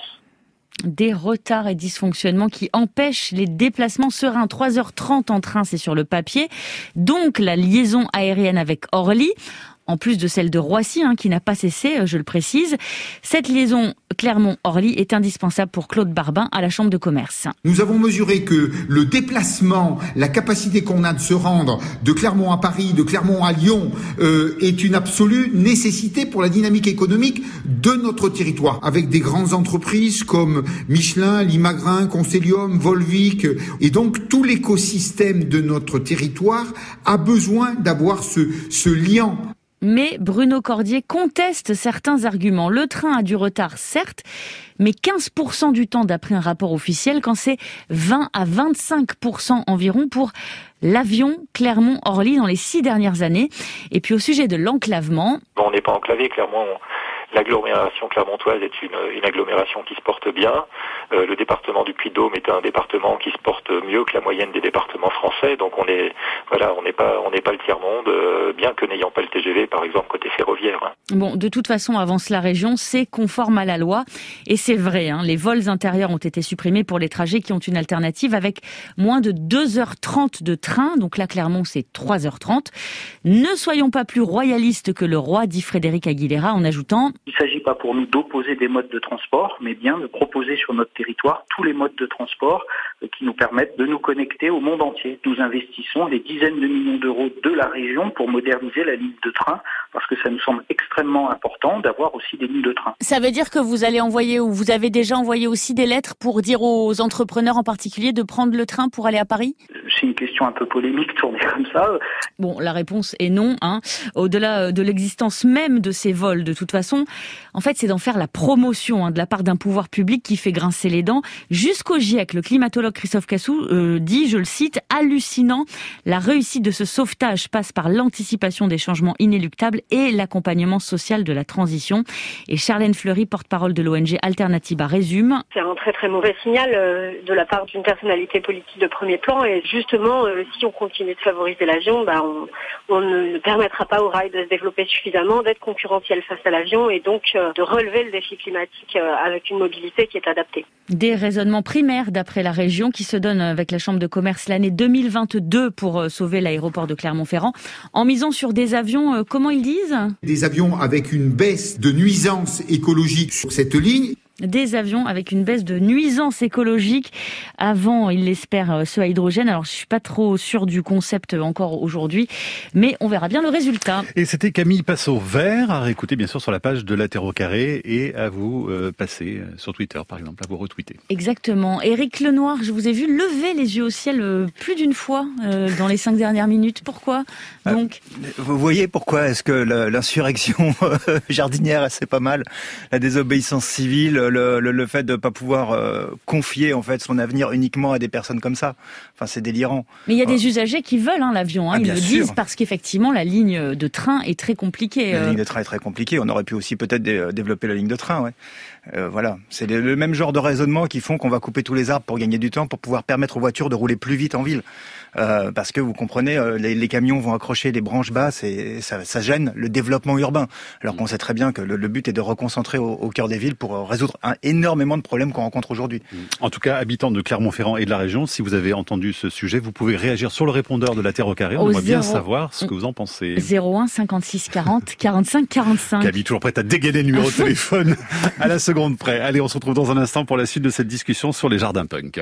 Des retards et dysfonctionnements qui empêchent les déplacements sereins. trois heures trente en train, c'est sur le papier. Donc la liaison aérienne avec Orly, en plus de celle de Roissy, hein, qui n'a pas cessé, je le précise. Cette liaison Clermont-Orly est indispensable pour Claude Barbin à la Chambre de commerce. Nous avons mesuré que le déplacement, la capacité qu'on a de se rendre de Clermont à Paris, de Clermont à Lyon, euh, est une absolue nécessité pour la dynamique économique de notre territoire. Avec des grandes entreprises comme Michelin, Limagrin, Constellium, Volvic. Et donc tout l'écosystème de notre territoire a besoin d'avoir ce, ce lien. Mais Bruno Cordier conteste certains arguments. Le train a du retard, certes, mais quinze pour cent du temps d'après un rapport officiel, quand c'est vingt à vingt-cinq pour cent environ pour l'avion Clermont-Orly dans les six dernières années. Et puis au sujet de l'enclavement... On n'est pas enclavé, Clermont. L'agglomération clermontoise est une, une agglomération qui se porte bien. Euh, le département du Puy-de-Dôme est un département qui se porte mieux que la moyenne des départements français. Donc on est, voilà, on n'est pas, on n'est pas le tiers-monde, euh, bien que n'ayant pas le T G V, par exemple, côté ferroviaire. Hein. Bon, de toute façon, avance la région, c'est conforme à la loi. Et c'est vrai, hein, les vols intérieurs ont été supprimés pour les trajets qui ont une alternative avec moins de deux heures trente de train. Donc là, Clermont, c'est trois heures trente. Ne soyons pas plus royalistes que le roi, dit Frédéric Aguilera, en ajoutant... Il ne s'agit pas pour nous d'opposer des modes de transport, mais bien de proposer sur notre territoire tous les modes de transport qui nous permettent de nous connecter au monde entier. Nous investissons des dizaines de millions d'euros de la région pour moderniser la ligne de train, parce que ça nous semble extrêmement important d'avoir aussi des lignes de train. Ça veut dire que vous allez envoyer, ou vous avez déjà envoyé aussi des lettres pour dire aux entrepreneurs en particulier de prendre le train pour aller à Paris? C'est une question un peu polémique tournée comme ça. Bon, la réponse est non. Hein. Au-delà de l'existence même de ces vols, de toute façon, en fait, c'est d'en faire la promotion hein, de la part d'un pouvoir public qui fait grincer les dents. Jusqu'au GIEC, le climatologue Christophe Cassou euh, dit, je le cite, « Hallucinant, la réussite de ce sauvetage passe par l'anticipation des changements inéluctables et l'accompagnement social de la transition. » Et Charlène Fleury, porte-parole de l'O N G Alternatiba, résume. C'est un très très mauvais signal euh, de la part d'une personnalité politique de premier plan. Et justement, euh, si on continue de favoriser l'avion, bah, on, on ne permettra pas au rail de se développer suffisamment, d'être concurrentiel face à l'avion et donc euh, de relever le défi climatique euh, avec une mobilité qui est adaptée. Des raisonnements primaires d'après la région qui se donnent avec la Chambre de commerce l'année deux mille vingt-deux pour euh, sauver l'aéroport de Clermont-Ferrand en misant sur des avions, euh, comment ils disent ? Des avions avec une baisse de nuisances écologiques sur cette ligne. Des avions avec une baisse de nuisances écologiques avant, il l'espère, ceux à hydrogène. Alors, je suis pas trop sûre du concept encore aujourd'hui, mais on verra bien le résultat. Et c'était Camille Passot-Vert, à réécouter bien sûr sur la page de La Terre au carré et à vous euh, passer sur Twitter, par exemple, à vous retweeter. Exactement. Éric Lenoir, je vous ai vu lever les yeux au ciel euh, plus d'une fois euh, dans les cinq dernières minutes. Pourquoi donc euh, Vous voyez pourquoi est-ce que l'insurrection jardinière, c'est pas mal, la désobéissance civile, Le, le, le fait de ne pas pouvoir euh, confier en fait son avenir uniquement à des personnes comme ça. Enfin, c'est délirant. Mais il y a des usagers qui veulent hein, l'avion. Hein, ah, ils le sûr. disent parce qu'effectivement, la ligne de train est très compliquée. La euh... ligne de train est très compliquée. On aurait pu aussi peut-être dé- développer la ligne de train. Ouais. Euh, voilà, c'est le, le même genre de raisonnement qui font qu'on va couper tous les arbres pour gagner du temps, pour pouvoir permettre aux voitures de rouler plus vite en ville. Euh, parce que vous comprenez, euh, les, les camions vont accrocher les branches basses et ça, ça gêne le développement urbain. Alors qu'on sait très bien que le, le but est de reconcentrer au, au cœur des villes pour résoudre un, énormément de problèmes qu'on rencontre aujourd'hui. En tout cas, habitants de Clermont-Ferrand et de la région, si vous avez entendu ce sujet, vous pouvez réagir sur le répondeur de La Terre au carré. On aimerait bien savoir ce que vous en pensez. zéro un cinquante-six quarante quarante-cinq quarante-cinq. Camille, toujours prête à dégainer le numéro de téléphone à la seconde près. Allez, on se retrouve dans un instant pour la suite de cette discussion sur les jardins punk.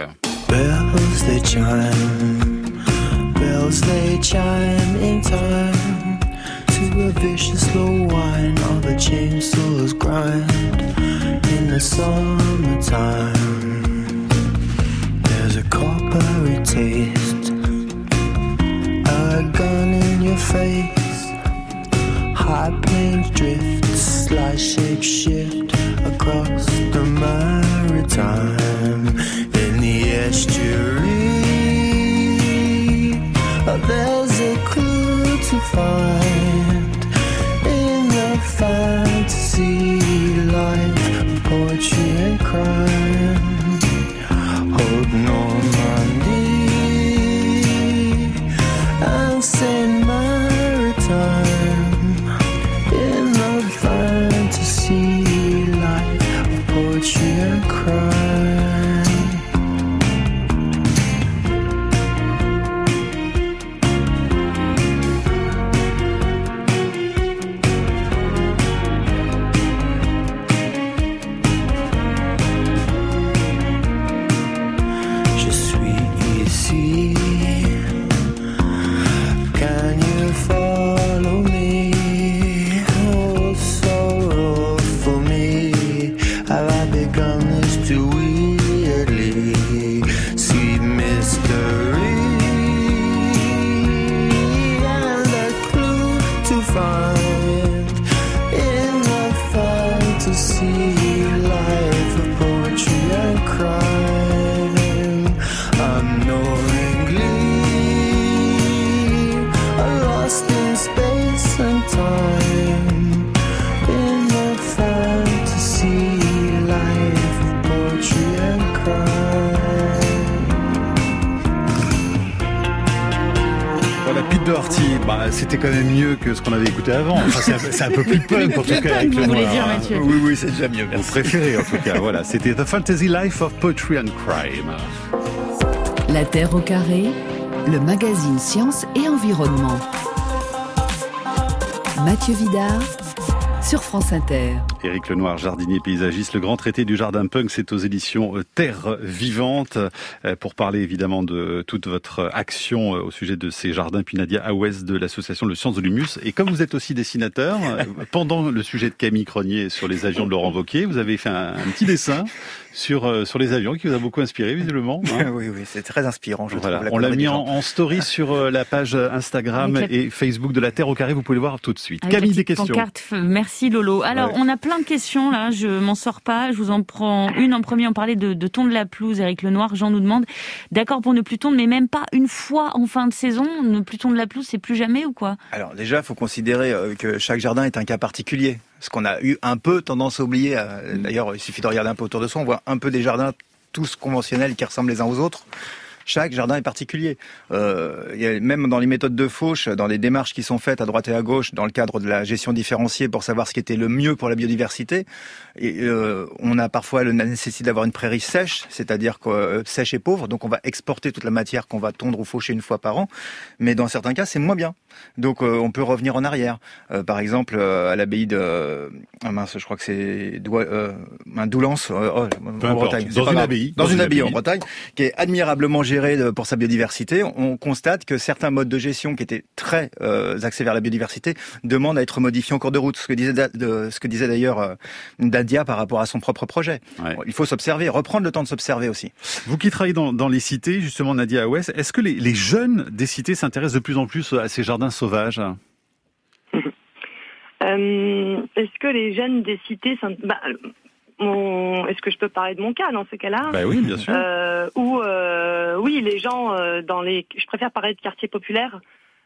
Bells they chime, bells they chime in time to a vicious slow whine of a chainsaw's grind. In the summertime, there's a coppery taste, a gun in your face, high plains drift, slight shape shift. see life, poetry and crime. Hold Normandy and Saint Maritime in the fantasy life, poetry and crime. Bah, c'était quand même mieux que ce qu'on avait écouté avant. Enfin, c'est, un, c'est un peu plus punk en tout cas. Avec vous le voulez noir, dire, hein. Mathieu. Oui, oui, c'est déjà mieux. Merci. Vous préférez en tout cas. Voilà, c'était The Fantasy Life of Poetry and Crime. La Terre au carré, le magazine Science et Environnement. Mathieu Vidard sur France Inter. Éric Lenoir, jardinier paysagiste. Le grand traité du jardin punk, c'est aux éditions Terre Vivante. Pour parler évidemment de toute votre action au sujet de ces jardins. Puis Nadia Aouez de l'association Le Sciences de l'Humus. Et comme vous êtes aussi dessinateur, pendant le sujet de Camille Cronier sur les avions de Laurent Wauquiez, vous avez fait un, un petit dessin sur, euh, sur les avions qui vous a beaucoup inspiré visiblement. Hein. Oui, oui, c'est très inspirant. Je voilà. trouve, On l'a mis en, en story sur euh, la page Instagram la... et Facebook de la Terre au carré. Vous pouvez le voir tout de suite. Avec Camille, des questions. Pancarte. Merci Lolo. Alors, ouais. on a plein de questions là. Je m'en sors pas. Je vous en prends une en premier. On parlait de, de tondre la pelouse. Éric Lenoir, Jean nous demande. D'accord pour ne plus tondre, mais même pas une fois en fin de saison. Ne plus tondre la pelouse, c'est plus jamais ou quoi? Alors déjà, il faut considérer que chaque jardin est un cas particulier. Ce qu'on a eu un peu tendance à oublier. D'ailleurs, il suffit de regarder un peu autour de soi. On voit un peu des jardins tous conventionnels qui ressemblent les uns aux autres. Chaque jardin est particulier. Euh, il y a même dans les méthodes de fauche, dans les démarches qui sont faites à droite et à gauche, dans le cadre de la gestion différenciée pour savoir ce qui était le mieux pour la biodiversité, et, euh, on a parfois la nécessité d'avoir une prairie sèche, c'est-à-dire que, euh, sèche et pauvre, donc on va exporter toute la matière qu'on va tondre ou faucher une fois par an, mais dans certains cas, c'est moins bien. Donc euh, on peut revenir en arrière. Euh, par exemple, euh, à l'abbaye de... Euh, ah mince, je crois que c'est euh, un Doulance, euh, oh, en Bretagne. Dans une abbaye. Dans, dans une abbaye en Bretagne, qui est admirablement gérée pour sa biodiversité. On constate que certains modes de gestion qui étaient très euh, axés vers la biodiversité demandent à être modifiés en cours de route. Ce que disait, de, ce que disait d'ailleurs euh, Nadia par rapport à son propre projet. Ouais. Bon, il faut s'observer, reprendre le temps de s'observer aussi. Vous qui travaillez dans, dans les cités, justement Nadia Aouez, est-ce que les, les jeunes des cités s'intéressent de plus en plus à ces jardins sauvages? euh, Est-ce que les jeunes des cités... Bah, Mon... Est-ce que je peux parler de mon cas dans ce cas-là? Bah oui, bien sûr. Euh, où, euh, oui, les gens euh, dans les... Je préfère parler de quartiers populaires,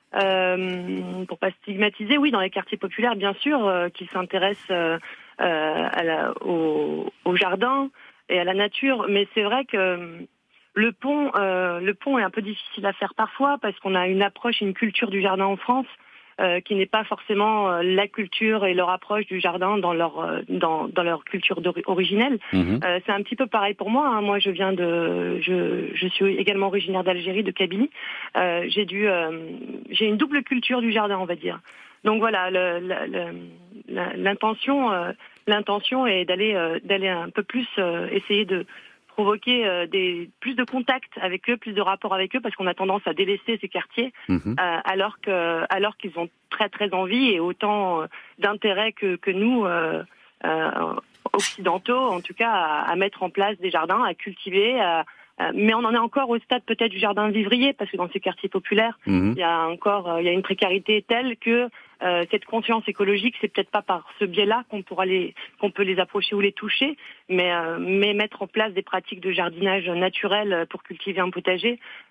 euh, pour pas stigmatiser. Oui, dans les quartiers populaires, bien sûr, euh, qui s'intéressent euh, à la... au... au jardin et à la nature. Mais c'est vrai que le pont, euh, le pont est un peu difficile à faire parfois parce qu'on a une approche, une culture du jardin en France. Euh, qui n'est pas forcément euh, la culture et leur approche du jardin dans leur euh, dans dans leur culture originelle. Mmh. Euh, c'est un petit peu pareil pour moi. Hein. Moi, je viens de, je je suis également originaire d'Algérie, de Kabylie. Euh, j'ai dû, euh, j'ai une double culture du jardin, on va dire. Donc voilà, le, le, le, l'intention, euh, l'intention est d'aller euh, d'aller un peu plus euh, essayer de provoquer euh, des, plus de contacts avec eux, plus de rapports avec eux, parce qu'on a tendance à délaisser ces quartiers, mmh. euh, alors que, alors qu'ils ont très très envie et autant euh, d'intérêt que, que nous, euh, euh, occidentaux, en tout cas, à, à mettre en place des jardins, à cultiver, à, à, mais on en est encore au stade peut-être du jardin vivrier, parce que dans ces quartiers populaires, mmh. il y a encore, euh, il y a une précarité telle que Euh, cette conscience écologique, c'est peut-être pas par ce biais-là qu'on pourra les, qu'on peut les approcher ou les toucher, mais, euh, mais mettre en place des pratiques de jardinage naturel pour cultiver un potager,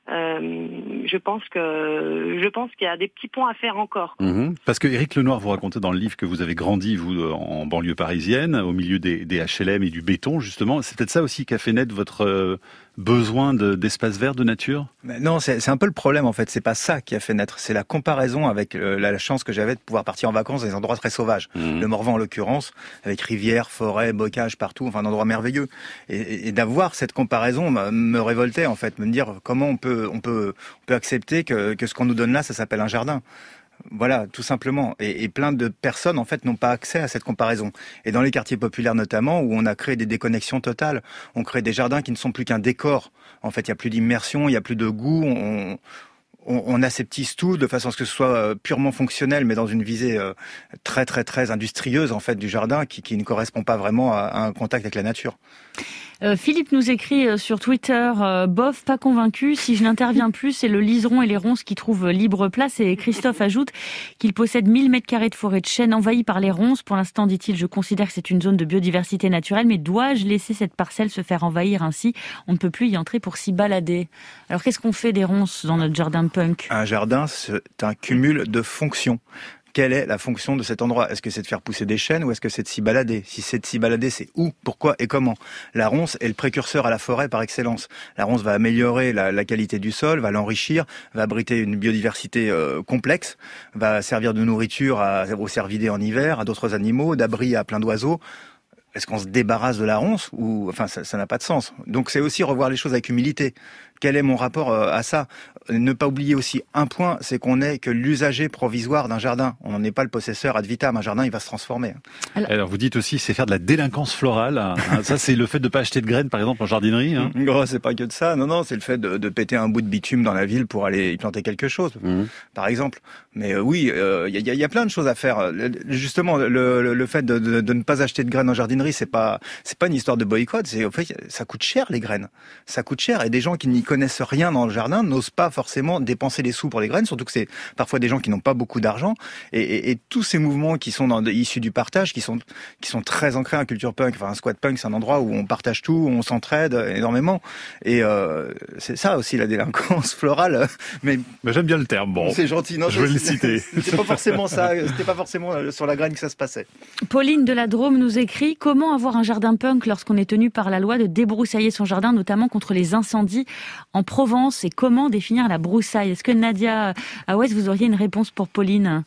Euh, je pense que je pense qu'il y a des petits points à faire encore. Mmh. Parce que Éric Lenoir, vous racontez dans le livre que vous avez grandi, vous, en banlieue parisienne, au milieu des, des H L M et du béton, justement. C'est peut-être ça aussi qui a fait naître votre euh, besoin de, d'espace vert, de nature ? Mais non, c'est, c'est un peu le problème, en fait. C'est pas ça qui a fait naître. C'est la comparaison avec euh, la, la chance que j'avais de pouvoir partir en vacances dans des endroits très sauvages. Mmh. Le Morvan, en l'occurrence, avec rivières, forêts, bocages partout, enfin, un endroit merveilleux. Et, et, et d'avoir cette comparaison me, me révoltait, en fait. Me dire comment on peut, on peut, on peut accepter que, que ce qu'on nous donne là, ça s'appelle un jardin. Voilà, tout simplement. Et, et plein de personnes, en fait, n'ont pas accès à cette comparaison. Et dans les quartiers populaires notamment, où on a créé des déconnexions totales, on crée des jardins qui ne sont plus qu'un décor. En fait, il n'y a plus d'immersion, il n'y a plus de goût, on... On, on aseptise tout de façon à ce que ce soit purement fonctionnel, mais dans une visée euh, très très très industrieuse en fait du jardin, qui, qui ne correspond pas vraiment à, à un contact avec la nature. Euh, Philippe nous écrit sur Twitter euh, « Bof, pas convaincu, si je n'interviens plus, c'est le liseron et les ronces qui trouvent libre place. » Et Christophe ajoute qu'il possède mille mètres carrés de forêt de chênes envahie par les ronces. Pour l'instant, dit-il, je considère que c'est une zone de biodiversité naturelle, mais dois-je laisser cette parcelle se faire envahir ainsi ? On ne peut plus y entrer pour s'y balader. Alors qu'est-ce qu'on fait des ronces dans notre jardin punk ? Un jardin, c'est un cumul de fonctions. Quelle est la fonction de cet endroit ? Est-ce que c'est de faire pousser des chênes ou est-ce que c'est de s'y balader ? Si c'est de s'y balader, c'est où, pourquoi et comment ? La ronce est le précurseur à la forêt par excellence. La ronce va améliorer la, la qualité du sol, va l'enrichir, va abriter une biodiversité euh, complexe, va servir de nourriture à, aux cervidés en hiver, à d'autres animaux, d'abri à plein d'oiseaux. Est-ce qu'on se débarrasse de la ronce ou enfin ça, ça n'a pas de sens. Donc c'est aussi revoir les choses avec humilité. Quel est mon rapport à ça ? Ne pas oublier aussi un point, c'est qu'on n'est que l'usager provisoire d'un jardin. On n'en est pas le possesseur ad vitam. Un jardin, il va se transformer. Alors, Alors vous dites aussi, c'est faire de la délinquance florale. Ça, c'est le fait de ne pas acheter de graines, par exemple, en jardinerie. Hein. Oh, c'est pas que de ça. Non, non, c'est le fait de, de péter un bout de bitume dans la ville pour aller y planter quelque chose, mmh. par exemple. Mais euh, oui, il euh, y, a, y a plein de choses à faire. Justement, le, le, le fait de, de, de ne pas acheter de graines en jardinerie, c'est pas, c'est pas une histoire de boycott. C'est, en fait, ça coûte cher les graines. Ça coûte cher, et des gens qui n'y connaissent rien dans le jardin n'osent pas forcément dépenser les sous pour les graines, surtout que c'est parfois des gens qui n'ont pas beaucoup d'argent, et, et, et tous ces mouvements qui sont dans, issus du partage, qui sont qui sont très ancrés en culture punk. Enfin, un squat punk, c'est un endroit où on partage tout, où on s'entraide énormément, et euh, c'est ça aussi la délinquance florale. Mais, mais j'aime bien le terme. Bon, c'est gentil. Non, je vais le citer. C'était pas forcément ça. C'était pas forcément sur la graine que ça se passait. Pauline de la Drôme nous écrit: comment avoir un jardin punk lorsqu'on est tenu par la loi de débroussailler son jardin, notamment contre les incendies en Provence, et comment définir la broussaille? Est-ce que Nadia Aouès, vous auriez une réponse pour Pauline?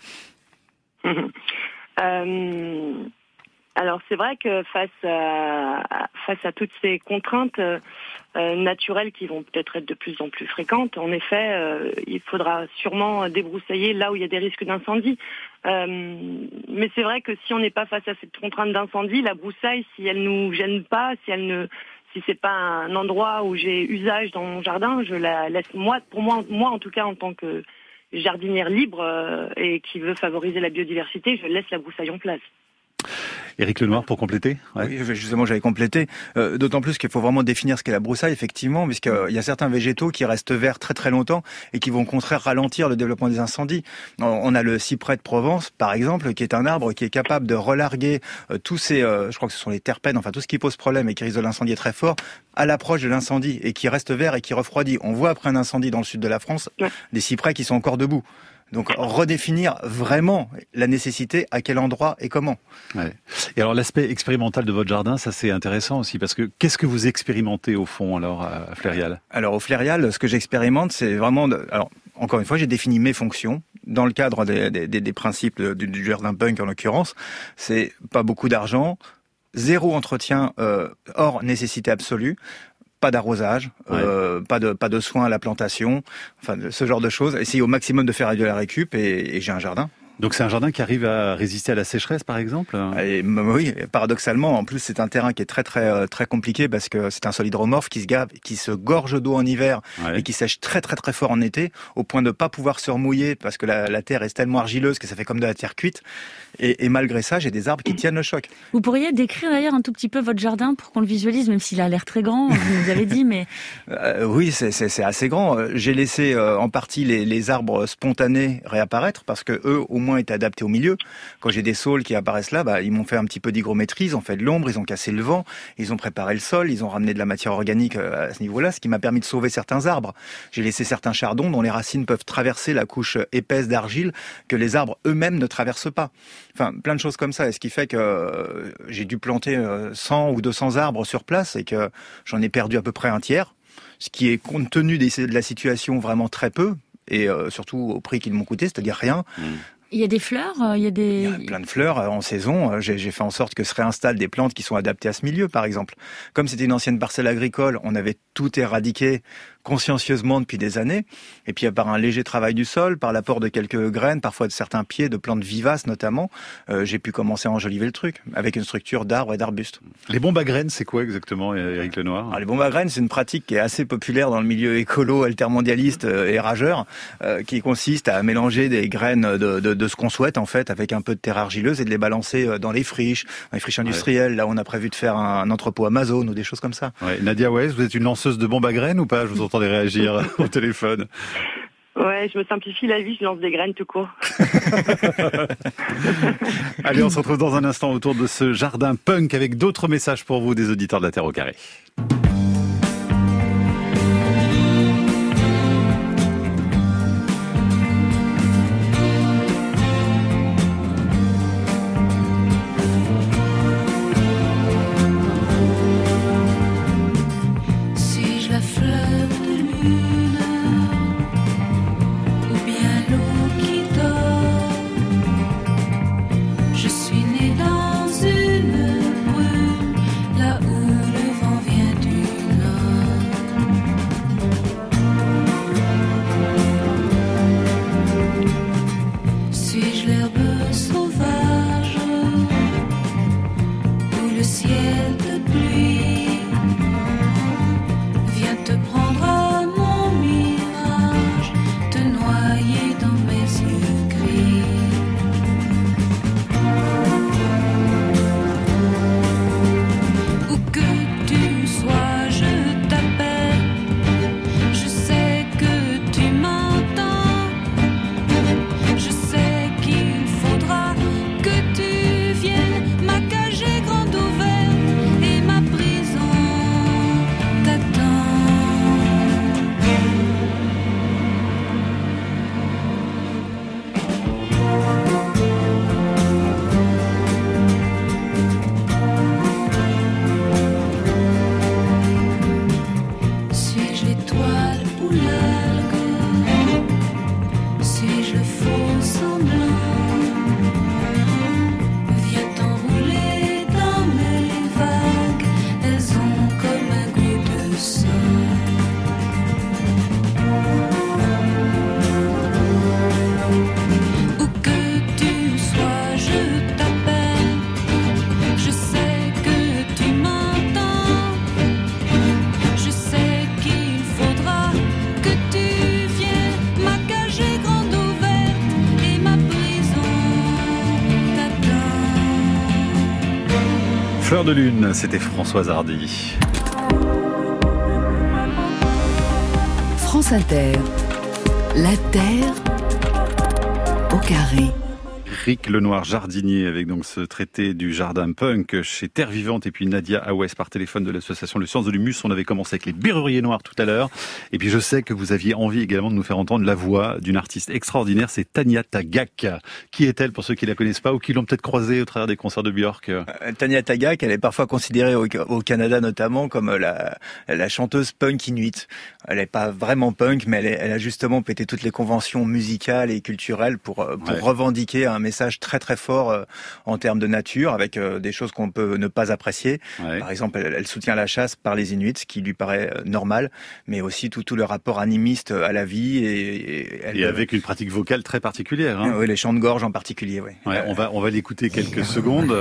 euh, Alors c'est vrai que face à, face à toutes ces contraintes euh, naturelles qui vont peut-être être de plus en plus fréquentes, en effet, euh, il faudra sûrement débroussailler là où il y a des risques d'incendie. Euh, mais c'est vrai que si on n'est pas face à cette contrainte d'incendie, la broussaille, si elle nous gêne pas, si elle ne Si c'est pas un endroit où j'ai usage dans mon jardin, je la laisse, moi, pour moi, moi en tout cas en tant que jardinière libre euh, et qui veut favoriser la biodiversité, je laisse la broussaille en place. Éric Lenoir, pour compléter. Ouais. Oui, justement, j'avais complété. Euh, d'autant plus qu'il faut vraiment définir ce qu'est la broussaille, effectivement, puisqu'il y a certains végétaux qui restent verts très très longtemps et qui vont au contraire ralentir le développement des incendies. On a le cyprès de Provence, par exemple, qui est un arbre qui est capable de relarguer euh, tous ces, euh, je crois que ce sont les terpènes, enfin tout ce qui pose problème et qui risque de l'incendier très fort, à l'approche de l'incendie, et qui reste vert et qui refroidit. On voit après un incendie dans le sud de la France, ouais. des cyprès qui sont encore debout. Donc redéfinir vraiment la nécessité, à quel endroit et comment. Ouais. Et alors l'aspect expérimental de votre jardin, ça c'est intéressant aussi, parce que qu'est-ce que vous expérimentez au fond alors à Flérial? Alors au Flérial, ce que j'expérimente, c'est vraiment... De, alors encore une fois, j'ai défini mes fonctions dans le cadre des, des, des principes du, du jardin punk en l'occurrence. C'est pas beaucoup d'argent, zéro entretien euh, hors nécessité absolue. Pas d'arrosage, ouais. euh, pas de pas de soins à la plantation, enfin ce genre de choses. Essayer au maximum de faire de la récup, et, et j'ai un jardin. Donc c'est un jardin qui arrive à résister à la sécheresse, par exemple? Et, oui, paradoxalement. En plus, c'est un terrain qui est très très très compliqué parce que c'est un sol hydromorphe qui se gave, qui se gorge d'eau en hiver, ouais. et qui sèche très très très fort en été, au point de ne pas pouvoir se remouiller parce que la, la terre est tellement argileuse que ça fait comme de la terre cuite. Et, et malgré ça, j'ai des arbres qui tiennent le choc. Vous pourriez décrire d'ailleurs un tout petit peu votre jardin pour qu'on le visualise, même s'il a l'air très grand, vous nous avez dit, mais... Euh, oui, c'est, c'est, c'est assez grand. J'ai laissé euh, en partie les, les arbres spontanés réapparaître parce que eux, au moins, moins été adapté au milieu. Quand j'ai des saules qui apparaissent là, bah, ils m'ont fait un petit peu d'hygrométrie, ils ont fait de l'ombre, ils ont cassé le vent, ils ont préparé le sol, ils ont ramené de la matière organique à ce niveau-là, ce qui m'a permis de sauver certains arbres. J'ai laissé certains chardons dont les racines peuvent traverser la couche épaisse d'argile que les arbres eux-mêmes ne traversent pas. Enfin, plein de choses comme ça. Et ce qui fait que euh, j'ai dû planter euh, cent ou deux cents arbres sur place et que j'en ai perdu à peu près un tiers. Ce qui est, compte tenu des, de la situation, vraiment très peu. Et euh, surtout au prix qu'ils m'ont coûté, c'est-à-dire rien. Mmh. Il y a des fleurs, il y a des... Il y a plein de fleurs en saison. J'ai, j'ai fait en sorte que se réinstallent des plantes qui sont adaptées à ce milieu, par exemple. Comme c'était une ancienne parcelle agricole, on avait tout éradiqué consciencieusement depuis des années. Et puis par un léger travail du sol, par l'apport de quelques graines, parfois de certains pieds, de plantes vivaces notamment, euh, j'ai pu commencer à enjoliver le truc, avec une structure d'arbres et d'arbustes. Les bombes à graines, c'est quoi exactement, Éric Lenoir ? Alors, les bombes à graines, c'est une pratique qui est assez populaire dans le milieu écolo, altermondialiste et rageur, euh, qui consiste à mélanger des graines de, de, de ce qu'on souhaite en fait, avec un peu de terre argileuse et de les balancer dans les friches, dans les friches industrielles. Ouais. Là, on a prévu de faire un, un entrepôt Amazon ou des choses comme ça. Ouais. Nadia West, vous êtes une lanceuse de bombes à graines ou pas ? Je vous entendais réagir au téléphone. Ouais, je me simplifie la vie, je lance des graines tout court. Allez, on se retrouve dans un instant autour de ce jardin punk avec d'autres messages pour vous des auditeurs de la Terre au carré. Fleur de lune, c'était Françoise Hardy. France Inter, la Terre au carré. Éric Lenoir, jardinier, avec donc ce traité du jardin punk chez Terre Vivante, et puis Nadia Awes par téléphone de l'association Le Sens de l'Humus. On avait commencé avec les Berruriers Noirs tout à l'heure. Et puis je sais que vous aviez envie également de nous faire entendre la voix d'une artiste extraordinaire, c'est Tanya Tagaq. Qui est-elle pour ceux qui la connaissent pas ou qui l'ont peut-être croisée au travers des concerts de Björk? euh, Tanya Tagaq, elle est parfois considérée au, au Canada notamment comme la, la chanteuse punk inuit. Elle est pas vraiment punk, mais elle, est, elle a justement pété toutes les conventions musicales et culturelles pour, pour ouais. revendiquer un message très très fort euh, en termes de nature, avec euh, des choses qu'on peut ne pas apprécier. Ouais. Par exemple, elle, elle soutient la chasse par les Inuits, ce qui lui paraît euh, normal, mais aussi tout, tout le rapport animiste à la vie. Et, et, elle, et avec une pratique vocale très particulière. Hein. Oui, les chants de gorge en particulier. Oui. Ouais, on va on va l'écouter quelques secondes.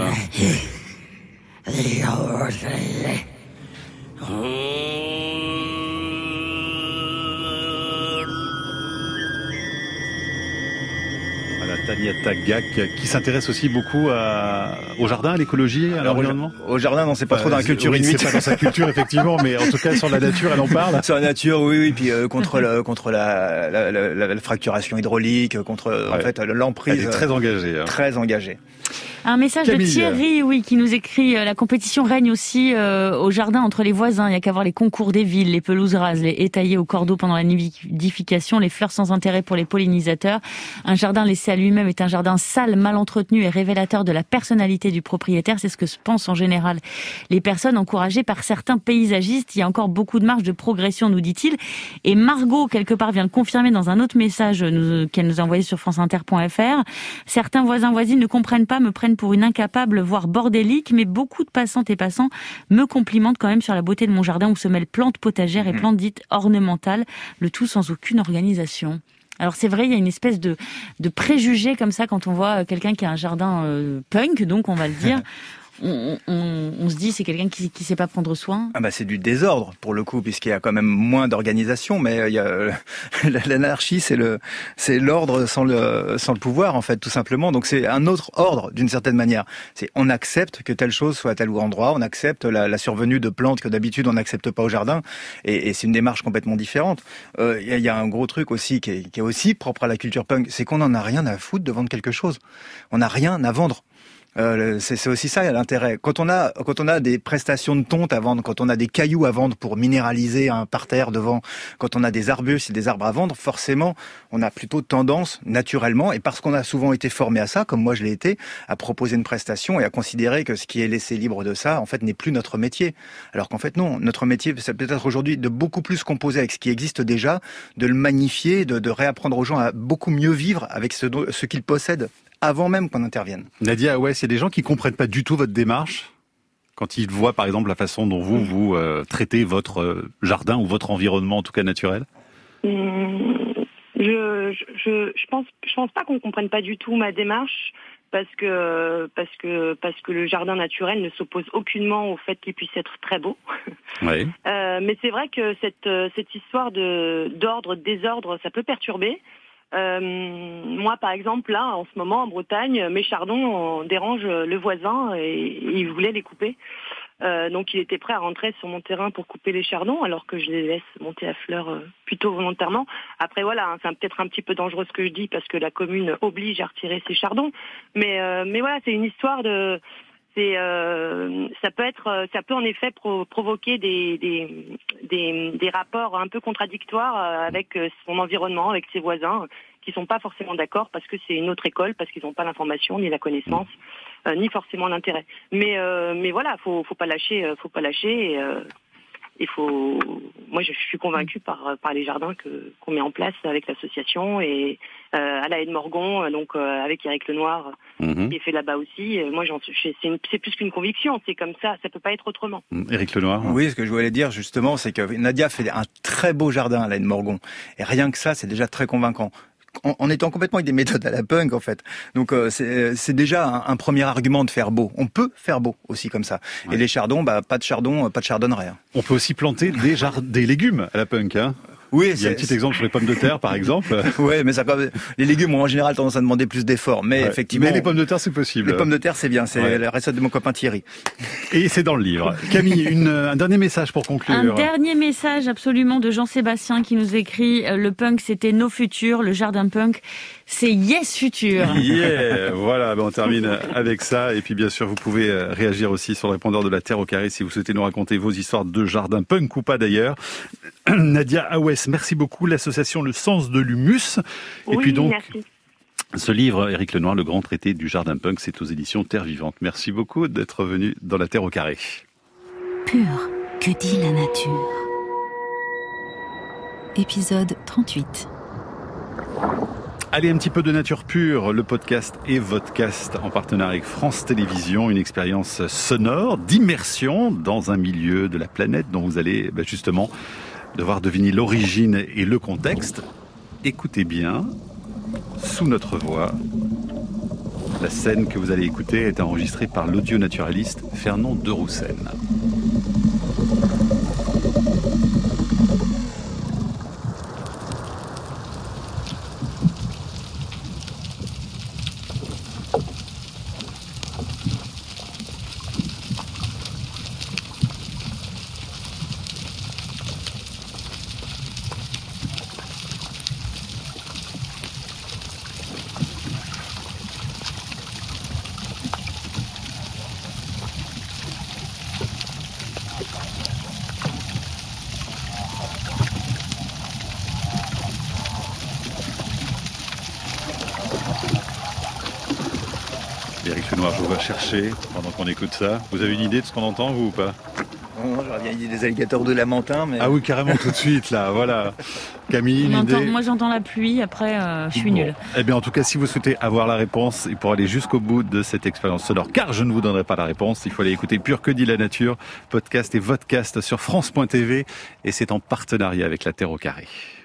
Yatagak, qui s'intéresse aussi beaucoup à, au jardin, à l'écologie, à l'environnement. Au jardin, non, c'est pas euh, trop dans la culture oui, inuite. C'est pas dans sa culture, effectivement, mais en tout cas, sur la nature, elle en parle. Sur la nature, oui, oui, puis euh, contre, le, contre la, la, la, la, la fracturation hydraulique, contre, ouais. en fait, l'emprise. Elle est très engagée. Hein. Très engagée. Un message Camille. de Thierry, oui, qui nous écrit euh, « La compétition règne aussi euh, au jardin entre les voisins. Il n'y a qu'à voir les concours des villes, les pelouses rases, les haies taillées au cordeau pendant la nidification, les fleurs sans intérêt pour les pollinisateurs. Un jardin laissé à lui-même est un jardin sale, mal entretenu et révélateur de la personnalité du propriétaire. C'est ce que pensent en général les personnes encouragées par certains paysagistes. Il y a encore beaucoup de marge de progression, nous dit-il. » Et Margot, quelque part, vient le confirmer dans un autre message nous, qu'elle nous a envoyé sur franceinter point f r. Certains voisins voisines ne comprennent pas, me prennent pour une incapable, voire bordélique, mais beaucoup de passantes et passants me complimentent quand même sur la beauté de mon jardin où se mêlent plantes potagères et plantes dites ornementales, le tout sans aucune organisation. Alors c'est vrai, il y a une espèce de, de préjugé comme ça quand on voit quelqu'un qui a un jardin euh, punk, donc on va le dire. On, on, on se dit c'est quelqu'un qui qui sait pas prendre soin. Ah bah c'est du désordre pour le coup, puisqu'il y a quand même moins d'organisation, mais il y a l'anarchie, c'est le c'est l'ordre sans le sans le pouvoir en fait, tout simplement. Donc c'est un autre ordre d'une certaine manière. C'est on accepte que telle chose soit à tel endroit, on accepte la, la survenue de plantes que d'habitude on n'accepte pas au jardin, et, et c'est une démarche complètement différente. Euh, il y, a, il y a un gros truc aussi qui est, qui est aussi propre à la culture punk, c'est qu'on en a rien à foutre de vendre quelque chose. On n'a rien à vendre. Euh, c'est, c'est aussi ça l'intérêt. Quand on a quand on a des prestations de tonte à vendre, quand on a des cailloux à vendre pour minéraliser un parterre devant, quand on a des arbustes et des arbres à vendre, forcément, on a plutôt tendance naturellement, et parce qu'on a souvent été formé à ça, comme moi je l'ai été, à proposer une prestation et à considérer que ce qui est laissé libre de ça, en fait, n'est plus notre métier. Alors qu'en fait non, notre métier, c'est peut-être aujourd'hui de beaucoup plus composer avec ce qui existe déjà, de le magnifier, de, de réapprendre aux gens à beaucoup mieux vivre avec ce, ce qu'ils possèdent, avant même qu'on intervienne. Nadia, ouais, c'est des gens qui comprennent pas du tout votre démarche quand ils voient, par exemple, la façon dont vous vous euh, traitez votre euh, jardin ou votre environnement, en tout cas naturel. Mmh, je, je, je pense, je pense pas qu'on comprenne pas du tout ma démarche, parce que parce que parce que le jardin naturel ne s'oppose aucunement au fait qu'il puisse être très beau. Oui. Euh, mais c'est vrai que cette cette histoire de d'ordre, de désordre, ça peut perturber. Euh, moi, par exemple, là, en ce moment, en Bretagne, mes chardons dérangent le voisin et, et il voulait les couper. Euh, donc, il était prêt à rentrer sur mon terrain pour couper les chardons, alors que je les laisse monter à fleurs euh, plutôt volontairement. Après, voilà, hein, c'est peut-être un petit peu dangereux ce que je dis, parce que la commune oblige à retirer ses chardons. Mais, euh, mais voilà, c'est une histoire de... C'est, euh, ça peut être, ça peut en effet pro- provoquer des, des, des, des rapports un peu contradictoires avec son environnement, avec ses voisins, qui sont pas forcément d'accord parce que c'est une autre école, parce qu'ils n'ont pas l'information ni la connaissance, euh, ni forcément l'intérêt. Mais, euh, mais voilà, faut, faut pas lâcher, faut pas lâcher. Et, euh, il faut. Moi, je suis convaincue par par les jardins que qu'on met en place avec l'association et euh, à la Haie de Morgon, donc euh, avec Éric Lenoir, mmh. qui est fait là-bas aussi. Moi, j'en suis. C'est, une, c'est plus qu'une conviction. C'est comme ça. Ça peut pas être autrement. Éric Lenoir. Oui, ce que je voulais dire justement, c'est que Nadia fait un très beau jardin à la Haie de Morgon, et rien que ça, c'est déjà très convaincant. En, en étant complètement avec des méthodes à la punk, en fait. Donc, euh, c'est, c'est déjà un, un premier argument de faire beau. On peut faire beau aussi comme ça. Ouais. Et les chardons, bah, pas de chardon, pas de chardonneret. Hein. On peut aussi planter des, jard- des légumes à la punk, hein. Oui, il y a un petit exemple sur les pommes de terre, par exemple. Oui, mais ça, les légumes ont en général tendance à demander plus d'efforts. Mais ouais. effectivement. Mais les pommes de terre, c'est possible. Les pommes de terre, c'est bien. C'est ouais. la recette de mon copain Thierry. Et c'est dans le livre. Camille, une, un dernier message pour conclure. Un dernier message absolument de Jean-Sébastien qui nous écrit « Le punk, c'était nos futurs. Le jardin punk, c'est yes futur. » Yeah, voilà, ben on termine avec ça. Et puis, bien sûr, vous pouvez réagir aussi sur le répondeur de la Terre au carré si vous souhaitez nous raconter vos histoires de jardin punk ou pas d'ailleurs. Nadia Hawes, merci beaucoup. L'association Le Sens de l'Humus. Oui, et puis donc, merci. Ce livre, Éric Lenoir, Le Grand Traité du Jardin Punk, c'est aux éditions Terre Vivante. Merci beaucoup d'être venu dans la Terre au carré. Pur, que dit la nature? Épisode trente-huit. Allez, un petit peu de nature pure, le podcast et Vodcast en partenariat avec France Télévisions, une expérience sonore d'immersion dans un milieu de la planète dont vous allez bah, justement devoir deviner l'origine et le contexte. Écoutez bien, sous notre voix, la scène que vous allez écouter est enregistrée par l'audio-naturaliste Fernand de Roussen. Éric Fenoir, je vous vais chercher pendant qu'on écoute ça. Vous avez une idée de ce qu'on entend, vous, ou pas? Non, j'aurais bien dit des alligators de Lamentin, mais... Ah oui, carrément, tout de suite, là, voilà. Camille, une idée? Moi, j'entends la pluie, après, euh, je suis nulle. Eh bien, en tout cas, si vous souhaitez avoir la réponse, et pour aller jusqu'au bout de cette expérience sonore, car je ne vous donnerai pas la réponse, il faut aller écouter Pur que dit la nature, podcast et vodcast sur France point T V, et c'est en partenariat avec la Terre au Carré.